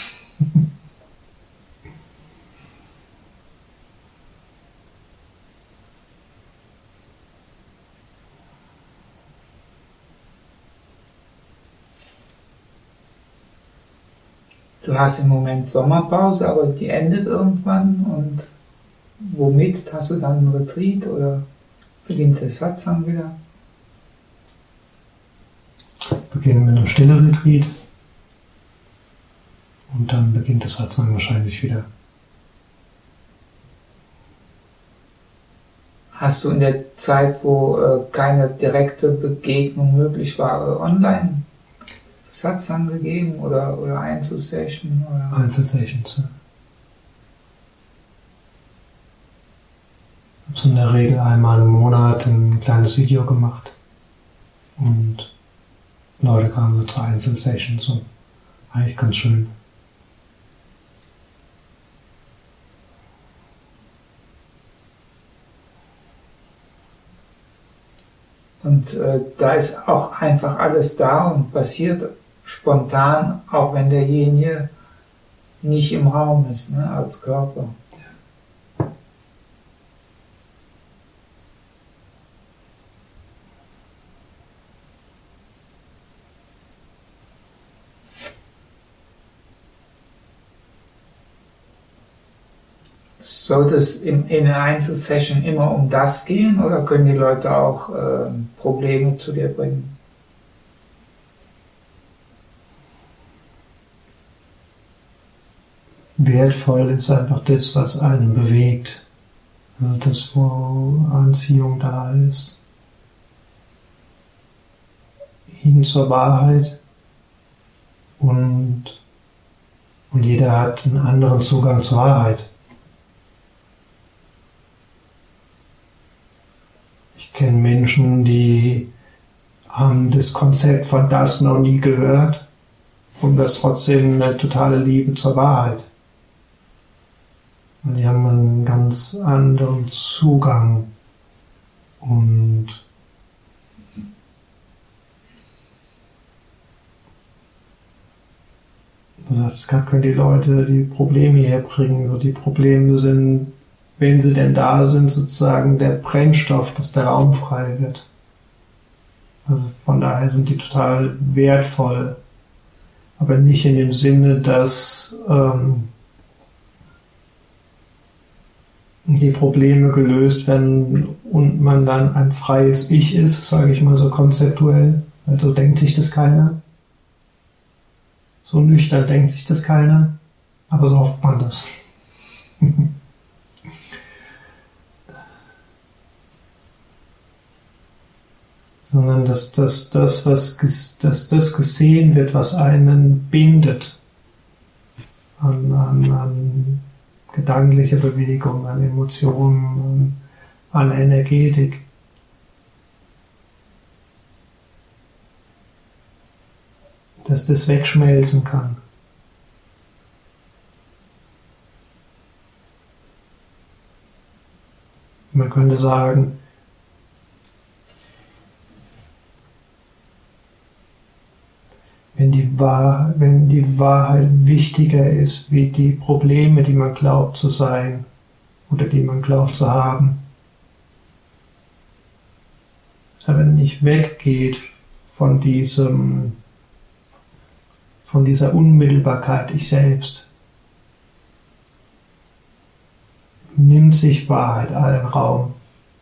Du hast im Moment Sommerpause, aber die endet irgendwann und womit? Hast du dann einen Retreat oder beginnt der Satsang wieder? beginnen mit einem Stille-Retreat und dann beginnt das Satsang wahrscheinlich wieder. Hast du in der Zeit, wo äh, keine direkte Begegnung möglich war, äh, online Satsang gegeben oder, oder Einzelsession? Oder? Einzelsessions, ja. Ich habe so in der Regel einmal im Monat ein kleines Video gemacht und Leute kamen so zu Einzelsessions und eigentlich ganz schön. Und äh, da ist auch einfach alles da und passiert spontan, auch wenn derjenige nicht im Raum ist, ne, als Körper. Sollte es in, in einer Einzelsession immer um das gehen oder können die Leute auch äh, Probleme zu dir bringen? Wertvoll ist einfach das, was einen bewegt. Also das, wo Anziehung da ist. Hin zur Wahrheit. Und, und jeder hat einen anderen Zugang zur Wahrheit. Ich kenne Menschen, die haben das Konzept von das noch nie gehört und das trotzdem eine totale Liebe zur Wahrheit. Und die haben einen ganz anderen Zugang. Und du sagst, gerade können die Leute die Probleme herbringen. So die Probleme sind, wenn sie denn da sind, sozusagen der Brennstoff, dass der Raum frei wird. Also von daher sind die total wertvoll. Aber nicht in dem Sinne, dass ähm, die Probleme gelöst werden und man dann ein freies Ich ist, sage ich mal so konzeptuell. Also denkt sich das keiner. So nüchtern denkt sich das keiner. Aber so hofft man das. Sondern dass, dass, das, was, dass das gesehen wird, was einen bindet an, an, an gedankliche Bewegung, an Emotionen, an, an Energetik. Dass das wegschmelzen kann. Man könnte sagen, wenn die, Wahr, wenn die Wahrheit wichtiger ist wie die Probleme, die man glaubt zu sein oder die man glaubt zu haben, aber nicht weggeht von diesem, von dieser Unmittelbarkeit, ich selbst, nimmt sich Wahrheit allen Raum.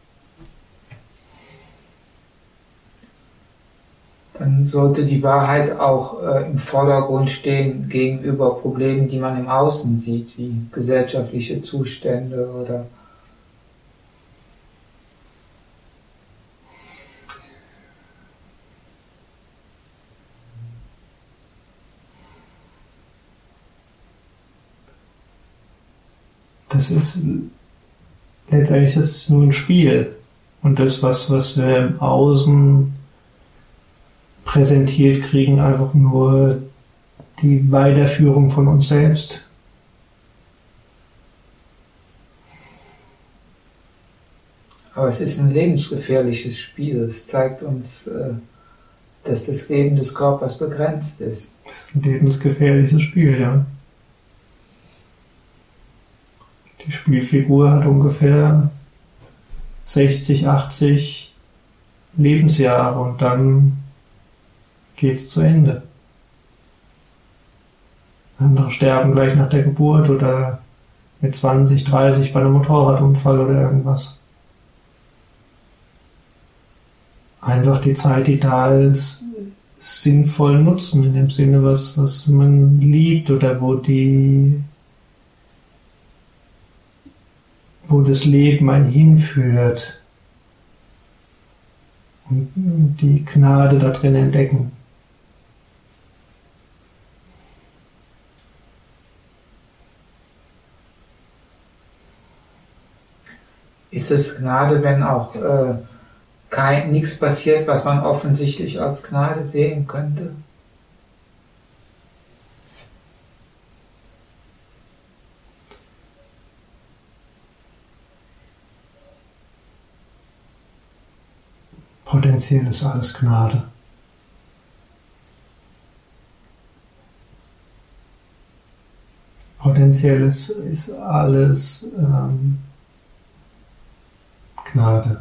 Dann sollte die Wahrheit auch äh, im Vordergrund stehen gegenüber Problemen, die man im Außen sieht, wie gesellschaftliche Zustände oder das ist letztendlich das ist nur ein Spiel. Und das, was, was wir im Außen präsentiert kriegen, einfach nur die Weiterführung von uns selbst. Aber es ist ein lebensgefährliches Spiel. Es zeigt uns, dass das Leben des Körpers begrenzt ist. Das ist ein lebensgefährliches Spiel, ja. Die Spielfigur hat ungefähr sechzig, achtzig Lebensjahre und dann geht's zu Ende. Andere sterben gleich nach der Geburt oder mit zwanzig, dreißig bei einem Motorradunfall oder irgendwas. Einfach die Zeit, die da ist, sinnvoll nutzen, in dem Sinne, was, was man liebt oder wo die, wo das Leben einen hinführt und die Gnade da drin entdecken. Ist es Gnade, wenn auch äh, kein, nichts passiert, was man offensichtlich als Gnade sehen könnte? Potenziell ist alles Gnade. Potenziell ist, ist alles ähm, Gnade.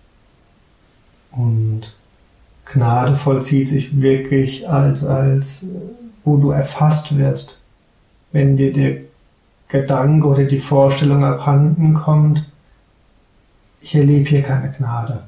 Und Gnade vollzieht sich wirklich als, als, wo du erfasst wirst. Wenn dir der Gedanke oder die Vorstellung abhanden kommt, ich erlebe hier keine Gnade.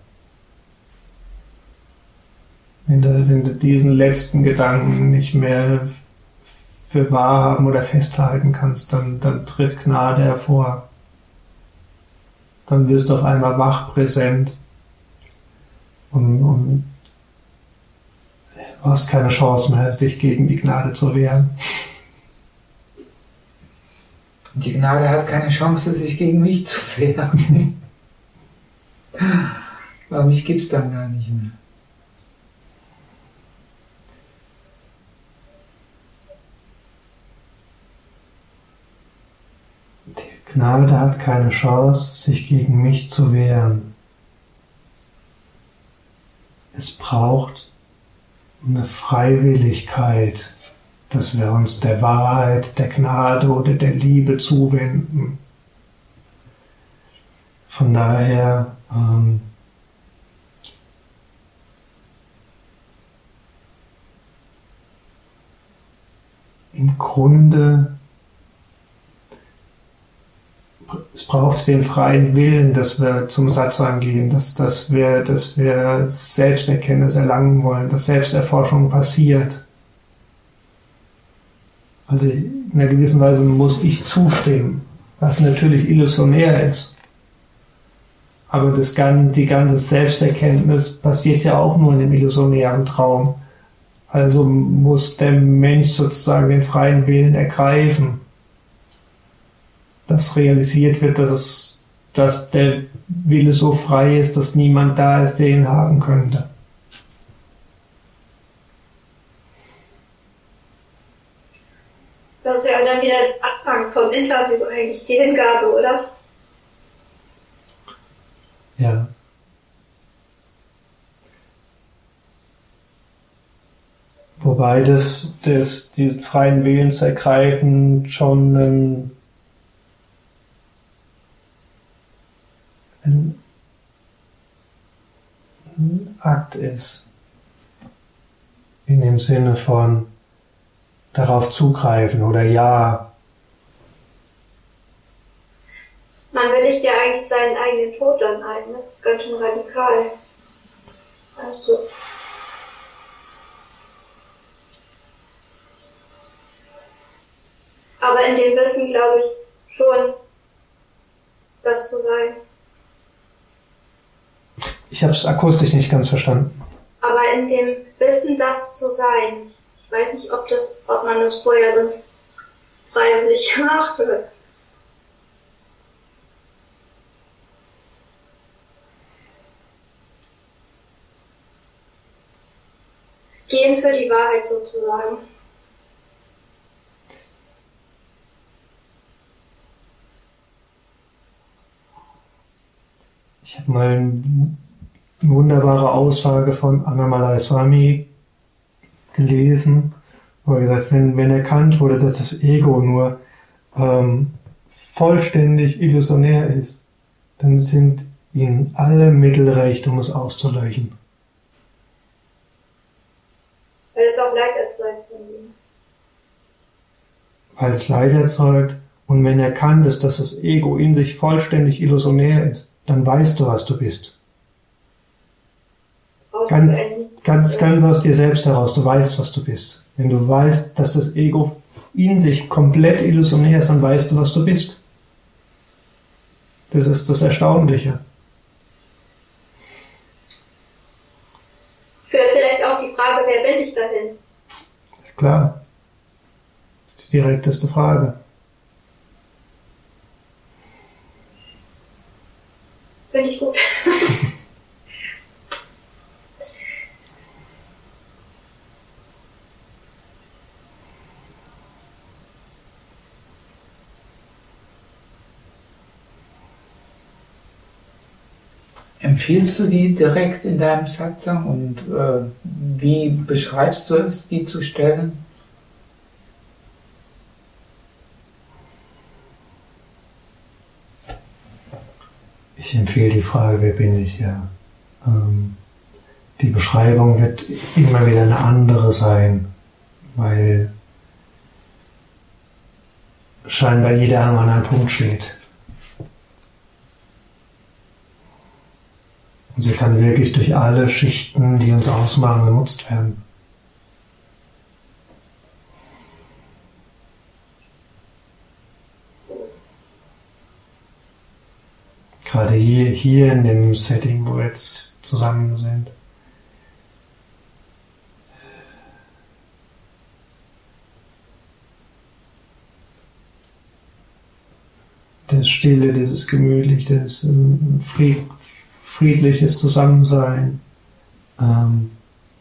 Wenn du, wenn du diesen letzten Gedanken nicht mehr für wahr haben oder festhalten kannst, dann, dann tritt Gnade hervor. Dann wirst du auf einmal wach, präsent und, und du hast keine Chance mehr, dich gegen die Gnade zu wehren. Die Gnade hat keine Chance, sich gegen mich zu wehren. Aber mich gibt's dann gar nicht mehr. Die Gnade hat keine Chance, sich gegen mich zu wehren. Es braucht eine Freiwilligkeit, dass wir uns der Wahrheit, der Gnade oder der Liebe zuwenden. Von daher ähm, im Grunde es braucht den freien Willen, dass wir zum Satsang gehen, dass, dass, wir, dass wir Selbsterkenntnis erlangen wollen, dass Selbsterforschung passiert. Also in einer gewissen Weise muss ich zustimmen, was natürlich illusionär ist. Aber das, die ganze Selbsterkenntnis passiert ja auch nur in dem illusionären Traum. Also muss der Mensch sozusagen den freien Willen ergreifen, dass realisiert wird, dass es, dass der Wille so frei ist, dass niemand da ist, der ihn haben könnte. Das ist ja dann wieder der Anfang vom Interview eigentlich, die Hingabe, oder? Ja. Wobei das, das diesen freien Willen zu ergreifen schon ein ein Akt ist, in dem Sinne von darauf zugreifen oder ja. Man willigt ja eigentlich seinen eigenen Tod dann ein, ne? Das ist ganz schön radikal. Also. Aber in dem Wissen glaube ich schon, das zu sein. Ich habe es akustisch nicht ganz verstanden. Aber in dem Wissen, das zu sein. Ich weiß nicht, ob das, ob man das vorher sonst freiwillig macht. Gehen für die Wahrheit sozusagen. Ich habe mal eine wunderbare Aussage von Annamalai Swami gelesen, wo er gesagt hat, wenn, wenn erkannt wurde, dass das Ego nur ähm, vollständig illusionär ist, dann sind ihnen alle Mittel recht, um es auszulöschen. Weil es auch Leid erzeugt von ihm. Weil es Leid erzeugt, und wenn erkannt ist, dass das Ego in sich vollständig illusionär ist, dann weißt du, was du bist. Ganz, ganz, ganz aus dir selbst heraus, du weißt, was du bist. Wenn du weißt, dass das Ego in sich komplett illusionär ist, dann weißt du, was du bist. Das ist das Erstaunliche. Führt vielleicht auch die Frage, wer bin ich dahin? Klar. Das ist die direkteste Frage. Finde ich gut. Empfiehlst du die direkt in deinem Satsang und äh, wie beschreibst du es, die zu stellen? Ich empfehle die Frage, wer bin ich, ja. Ähm, die Beschreibung wird immer wieder eine andere sein, weil scheinbar jeder an einem Punkt steht. Und sie kann wirklich durch alle Schichten, die uns ausmachen, genutzt werden. Gerade hier, hier in dem Setting, wo wir jetzt zusammen sind. Das Stille, dieses Gemütliche, das Fried, friedliches Zusammensein. Ähm,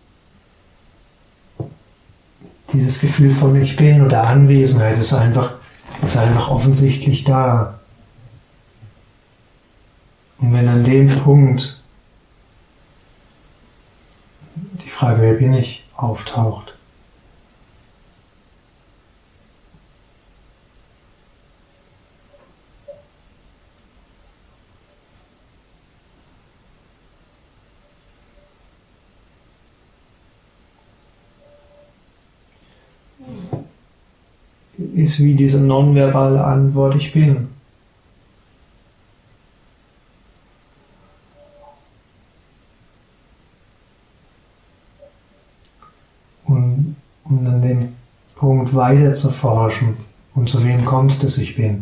dieses Gefühl von Ich Bin oder Anwesenheit ist einfach, ist einfach offensichtlich da. Und wenn an dem Punkt die Frage, wer bin ich, auftaucht, ist wie diese nonverbale Antwort, ich bin. Und um an dem Punkt weiter zu forschen, und zu wem kommt das Ich Bin?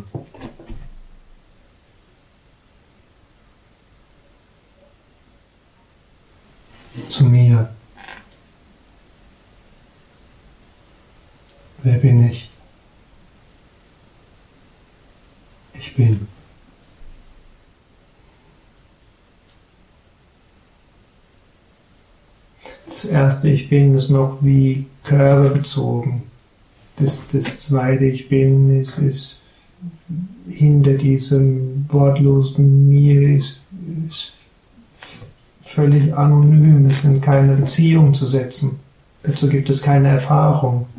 Zu mir. Wer bin ich? Ich bin. Das erste Ich Bin ist noch wie körperbezogen. Das, das zweite Ich Bin ist, ist hinter diesem wortlosen Mir, ist, ist völlig anonym, es in keine Beziehung zu setzen. Dazu gibt es keine Erfahrung.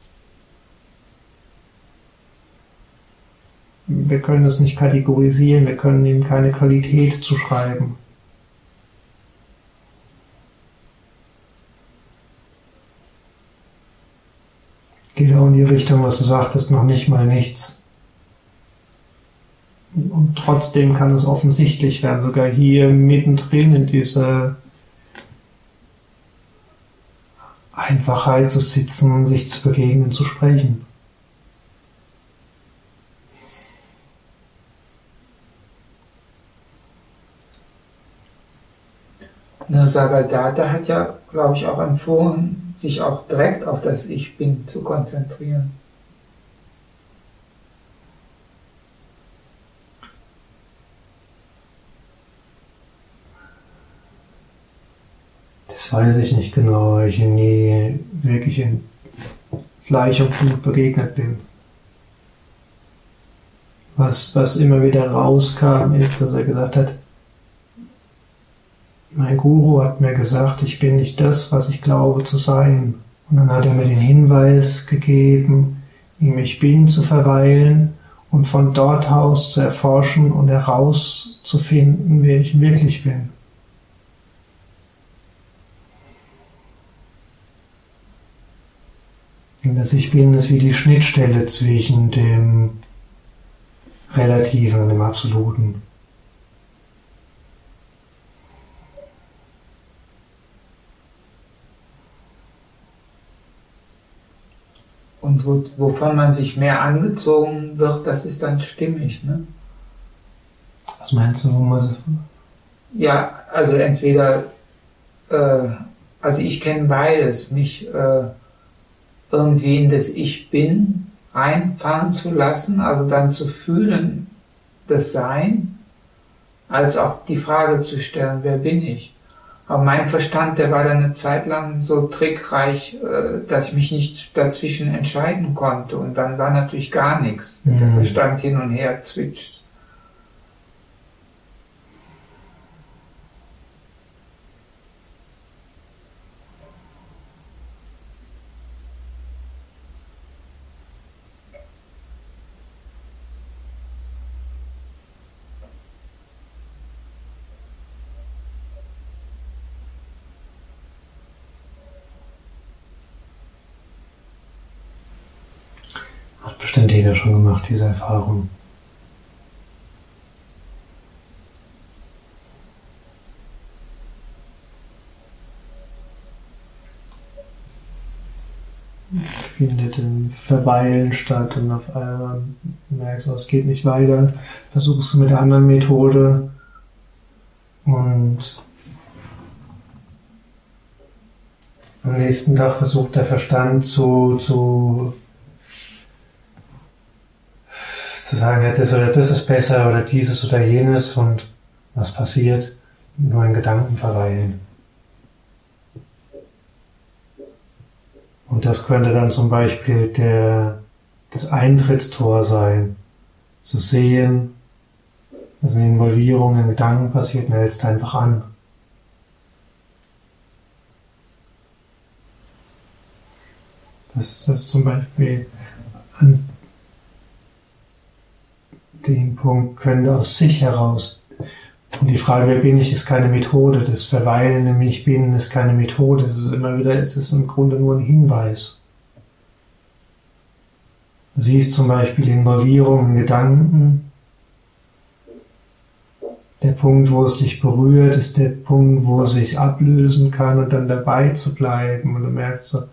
Wir können es nicht kategorisieren, wir können ihm keine Qualität zuschreiben. Geht auch in die Richtung, was du sagtest, noch nicht mal nichts. Und trotzdem kann es offensichtlich werden, sogar hier mittendrin in dieser Einfachheit zu sitzen, sich zu begegnen, zu sprechen. Nisargadatta hat ja, glaube ich, auch empfohlen, sich auch direkt auf das Ich Bin zu konzentrieren. Das weiß ich nicht genau, weil ich ihm nie wirklich in Fleisch und Blut begegnet bin. Was, was immer wieder rauskam, ist, dass er gesagt hat, mein Guru hat mir gesagt, ich bin nicht das, was ich glaube zu sein. Und dann hat er mir den Hinweis gegeben, im Ich Bin zu verweilen und von dort aus zu erforschen und herauszufinden, wer ich wirklich bin. Und das Ich Bin ist wie die Schnittstelle zwischen dem Relativen und dem Absoluten. Und wo, wovon man sich mehr angezogen wird, das ist dann stimmig. Ne? Was meinst du, wo man... Ja, also entweder, äh, also ich kenne beides, mich äh, irgendwie in das Ich Bin reinfahren zu lassen, also dann zu fühlen, das Sein, als auch die Frage zu stellen, wer bin ich? Aber mein Verstand, der war dann eine Zeit lang so trickreich, dass ich mich nicht dazwischen entscheiden konnte. Und dann war natürlich gar nichts. Mhm. Der Verstand hin und her zwitscht. Hat bestimmt jeder schon gemacht, diese Erfahrung. Findet ein Verweilen statt und auf einmal merkst du, es geht nicht weiter, versuchst du mit der anderen Methode und am nächsten Tag versucht der Verstand zu, zu zu sagen, ja, das oder das ist besser oder dieses oder jenes und was passiert? Nur in Gedanken verweilen. Und das könnte dann zum Beispiel der, das Eintrittstor sein, zu sehen, dass eine Involvierung in Gedanken passiert und hältst einfach an. Das ist zum Beispiel an den Punkt könnte aus sich heraus. Und die Frage, wer bin ich, ist keine Methode. Das Verweilen im Ich Bin ist keine Methode. Es ist immer wieder, es ist im Grunde nur ein Hinweis. Du siehst zum Beispiel Involvierung in Gedanken. Der Punkt, wo es dich berührt, ist der Punkt, wo es sich ablösen kann und dann dabei zu bleiben. Und du merkst so,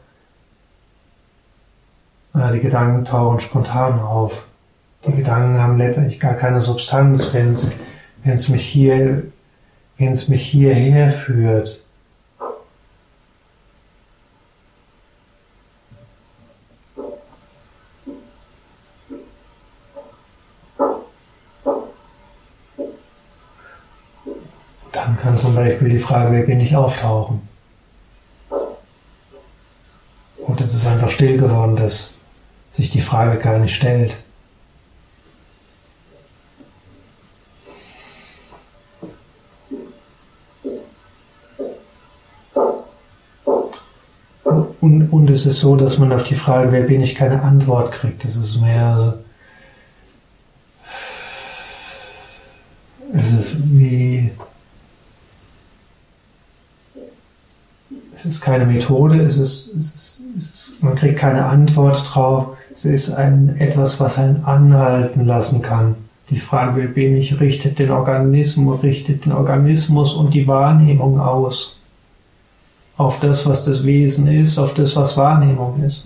ah, die Gedanken tauchen spontan auf. Die Gedanken haben letztendlich gar keine Substanz, wenn es, wenn es mich hier, wenn es mich hierher führt. Dann kann zum Beispiel die Frage, wer bin ich, auftauchen. Und es ist einfach still geworden, dass sich die Frage gar nicht stellt. Und, und es ist so, dass man auf die Frage, wer bin ich, keine Antwort kriegt. Es ist mehr so, es ist wie, es ist keine Methode, es ist, es ist, es ist, man kriegt keine Antwort drauf. Es ist ein, etwas, was einen anhalten lassen kann. Die Frage, wer bin ich, richtet den Organismus, richtet den Organismus und die Wahrnehmung aus. Auf das, was das Wesen ist, auf das, was Wahrnehmung ist.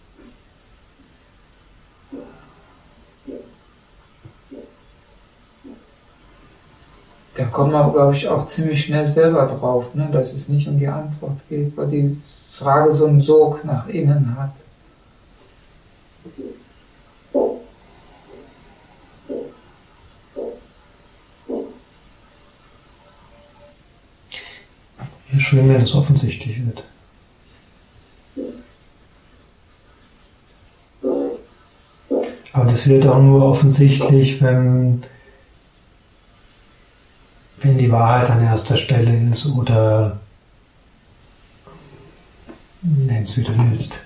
Da kommt man, glaube ich, auch ziemlich schnell selber drauf, ne, dass es nicht um die Antwort geht, weil die Frage so einen Sog nach innen hat. Ja, schön, wenn es offensichtlich wird. Aber das wird auch nur offensichtlich, wenn, wenn die Wahrheit an erster Stelle ist oder nenn es wie du willst.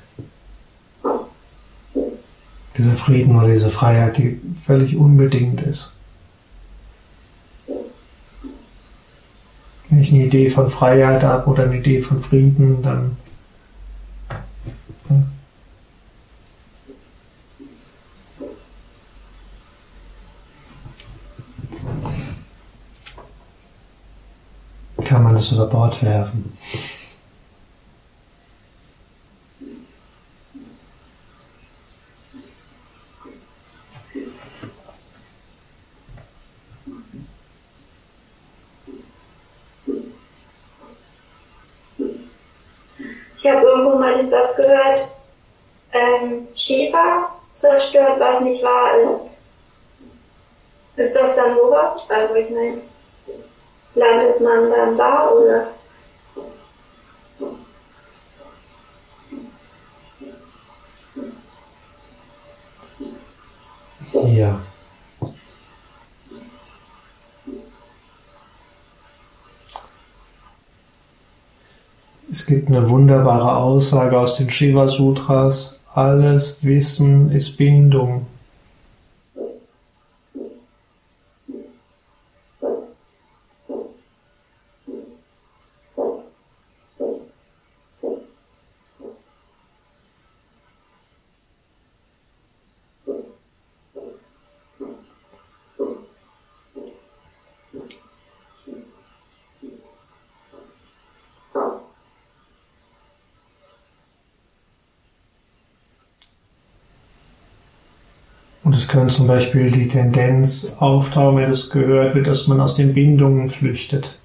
Dieser Frieden oder diese Freiheit, die völlig unbedingt ist. Wenn ich eine Idee von Freiheit habe oder eine Idee von Frieden, dann kann man das über Bord werfen. Ich habe irgendwo mal den Satz gehört, ähm, Shiva zerstört, was nicht wahr ist. Ist das dann sowas? Also ich meine, landet man dann da oder? Ja. Es gibt eine wunderbare Aussage aus den Shiva Sutras: Alles Wissen ist Bindung. Und es könnte zum Beispiel die Tendenz auftauchen, wenn das gehört wird, dass man aus den Bindungen flüchtet.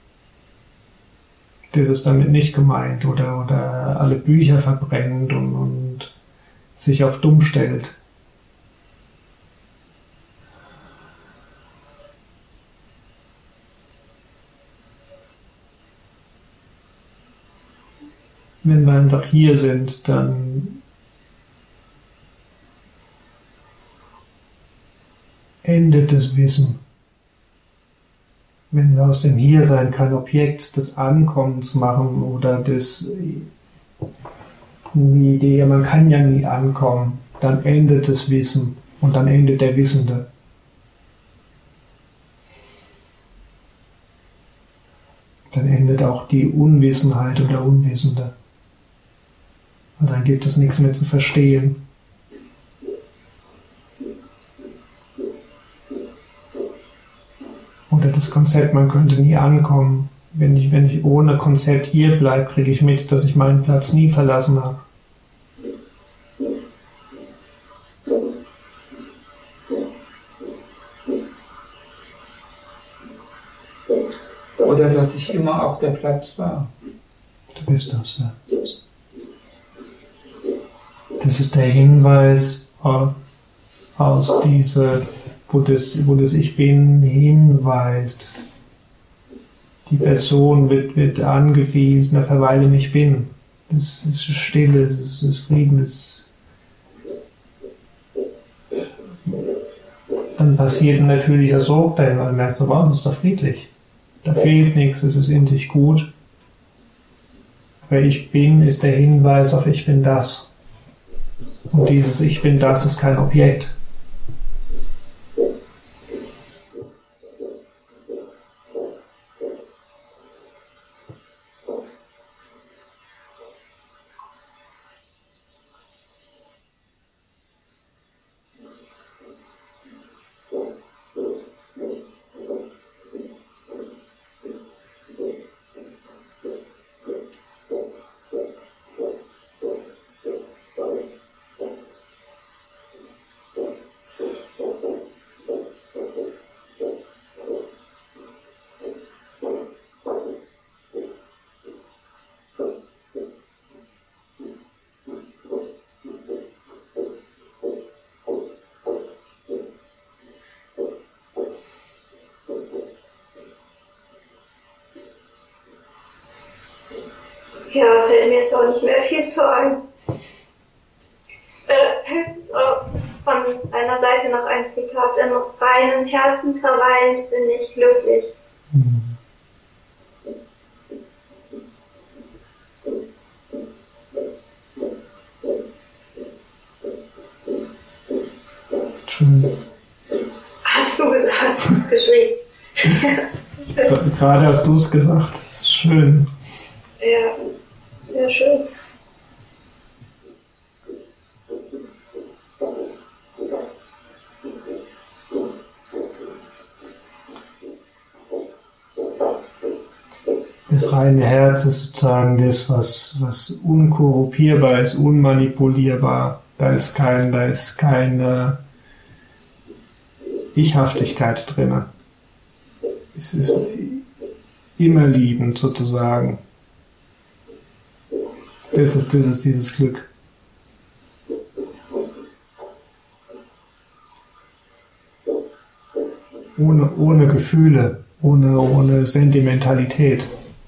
Das ist damit nicht gemeint. Oder, oder alle Bücher verbrennt und, und sich auf dumm stellt. Wenn wir einfach hier sind, dann endet das Wissen. Wenn wir aus dem Hiersein kein Objekt des Ankommens machen oder des, die Idee, man kann ja nie ankommen, dann endet das Wissen und dann endet der Wissende. Dann endet auch die Unwissenheit und der Unwissende. Und dann gibt es nichts mehr zu verstehen. Oder das Konzept, man könnte nie ankommen. Wenn ich, wenn ich ohne Konzept hier bleibe, kriege ich mit, dass ich meinen Platz nie verlassen habe. Oder dass ich immer auch der Platz war. Du bist das, ja. Das ist der Hinweis aus dieser, wo das, wo das Ich Bin hinweist. Die Person wird, wird angewiesen, der verweile im Ich Bin. Das ist Stille, das ist Frieden, das. Dann passiert ein natürlicher Sog dahin, weil man merkt, so, wow, das ist doch friedlich. Da fehlt nichts, es ist in sich gut. Weil Ich Bin ist der Hinweis auf Ich Bin das. Und dieses Ich Bin das ist kein Objekt. Ja, fällt mir jetzt auch nicht mehr viel zu ein. Äh, höchstens auch von einer Seite noch ein Zitat. Im reinen Herzen verweilend bin ich glücklich. Schön. Hast du gesagt, geschrieben. Gerade hast du es gesagt. Das ist schön. Ja, sehr schön. Das reine Herz ist sozusagen das, was, was unkorruptierbar ist, unmanipulierbar. Da ist kein, da ist keine Ichhaftigkeit drin. Es ist immer liebend sozusagen. Das ist, das ist dieses Glück. Ohne, ohne Gefühle, ohne, ohne Sentimentalität.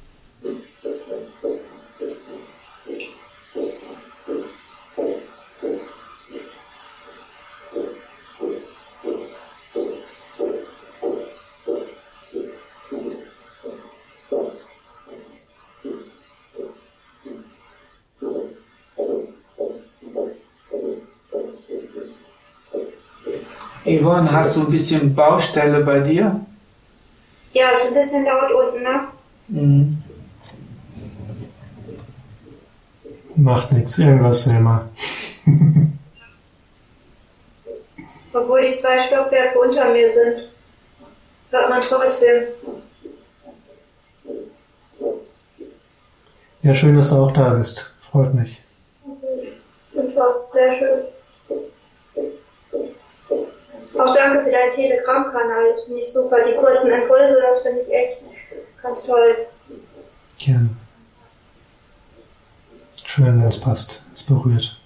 Yvonne, hast du ein bisschen Baustelle bei dir? Ja, ist ein bisschen laut unten, ne? Mhm. Macht nichts, irgendwas Selma. Obwohl die zwei Stockwerke unter mir sind. Hört man trotzdem. Ja, schön, dass du auch da bist. Freut mich. Das war sehr schön. Auch danke für deinen Telegram-Kanal. Das finde ich super. Die kurzen Impulse, das finde ich echt ganz toll. Gerne. Schön, wenn es passt. Es berührt.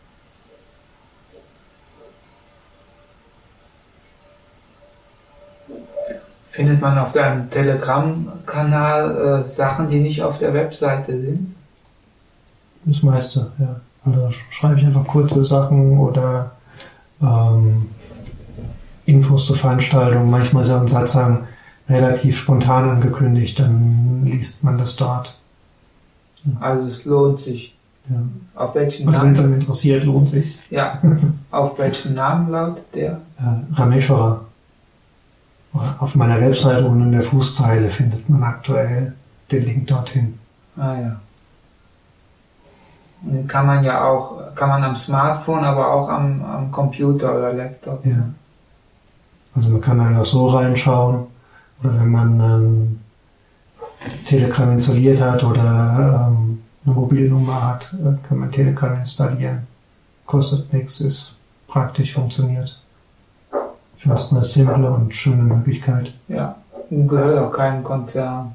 Findet man auf deinem Telegram-Kanal äh, Sachen, die nicht auf der Webseite sind? Das meiste, ja. Also schreibe ich einfach kurze Sachen oder ähm, Infos zur Veranstaltung. Manchmal ist ein Satz relativ spontan angekündigt, dann liest man das dort. Ja. Also es lohnt sich. Ja. Auf welchen Und wenn es Namen? einem interessiert, lohnt sich's. Ja. Auf welchen Namen lautet der? Äh, Rameshwara. Auf meiner Webseite unten in der Fußzeile findet man aktuell den Link dorthin. Ah ja. Und den kann man ja auch, kann man am Smartphone, aber auch am, am Computer oder Laptop. Ja. Also man kann einfach so reinschauen oder wenn man ähm, Telegram installiert hat oder ähm, eine Mobilnummer hat, kann man Telegram installieren. Kostet nichts, ist praktisch, funktioniert. Ich finde es eine simple und schöne Möglichkeit. Ja, und gehört auch keinem Konzern.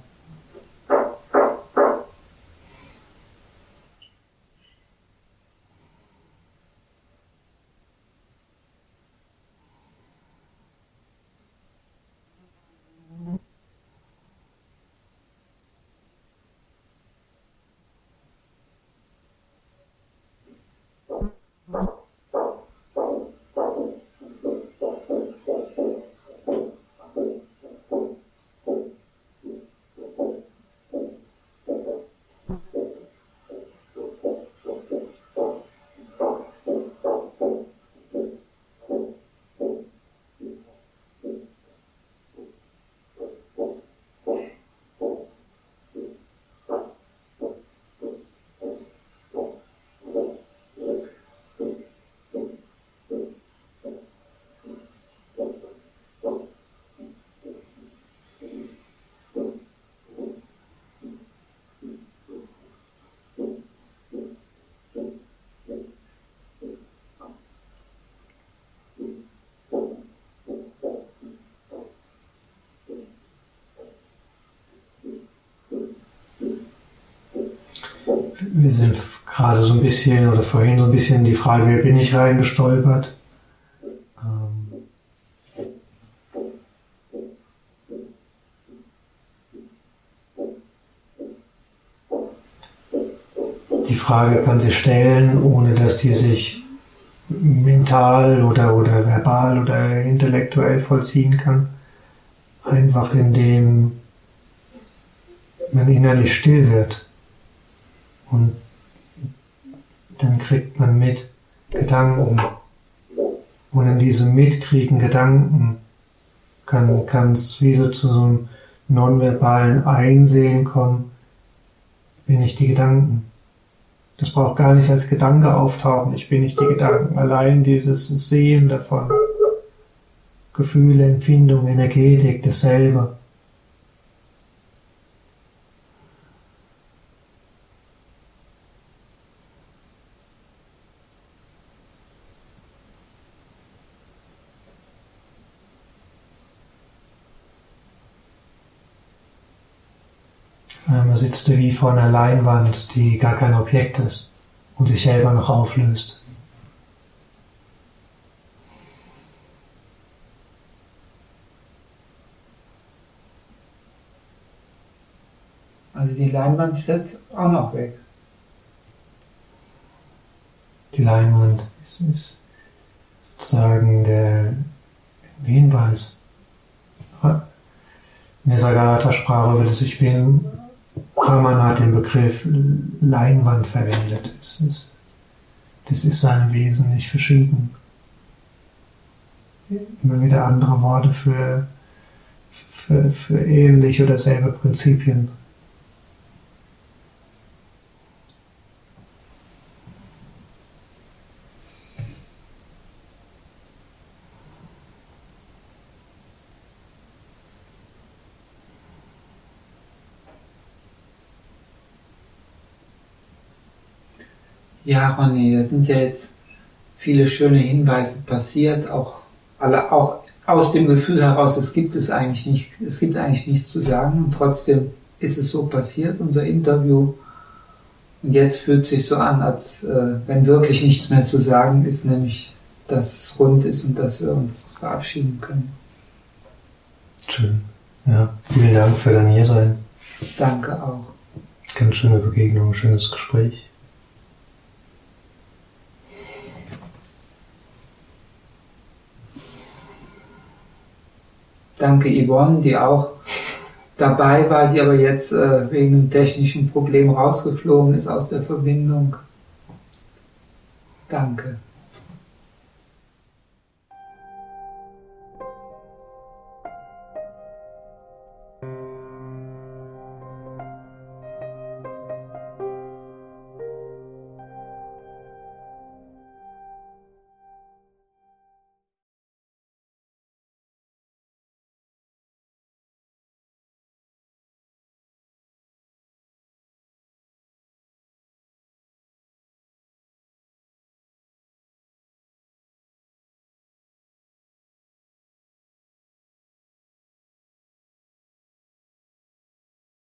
Wir sind gerade so ein bisschen oder vorhin so ein bisschen in die Frage, wer bin ich reingestolpert. Ähm die Frage kann sich stellen, ohne dass die sich mental oder, oder verbal oder intellektuell vollziehen kann. Einfach indem man innerlich still wird. Und dann kriegt man mit Gedanken. Und in diesem Mitkriegen Gedanken kann kann es wie so zu so einem nonverbalen Einsehen kommen, bin ich die Gedanken. Das braucht gar nicht als Gedanke auftauchen, ich bin nicht die Gedanken. Allein dieses Sehen davon, Gefühle, Empfindung, Energetik, dasselbe. Man sitzt wie vor einer Leinwand, die gar kein Objekt ist und sich selber noch auflöst. Also die Leinwand fällt auch noch weg. Die Leinwand ist, ist sozusagen der Hinweis. In der Sagrada-Sprache würde sich bin, Brahman hat den Begriff Leinwand verwendet. Das ist, das ist seinem Wesen nicht verschieden. Immer wieder andere Worte für, für, für ähnliche oder selbe Prinzipien. Ja, Ronny, da sind ja jetzt viele schöne Hinweise passiert, auch, alle, auch aus dem Gefühl heraus, es gibt es eigentlich nicht, es gibt eigentlich nichts zu sagen und trotzdem ist es so passiert, unser Interview. Und jetzt fühlt es sich so an, als äh, wenn wirklich nichts mehr zu sagen ist, nämlich, dass es rund ist und dass wir uns verabschieden können. Schön. Ja, vielen Dank für dein Hiersein. Danke auch. Ganz schöne Begegnung, schönes Gespräch. Danke Yvonne, die auch dabei war, die aber jetzt äh, wegen einem technischen Problem rausgeflogen ist aus der Verbindung. Danke.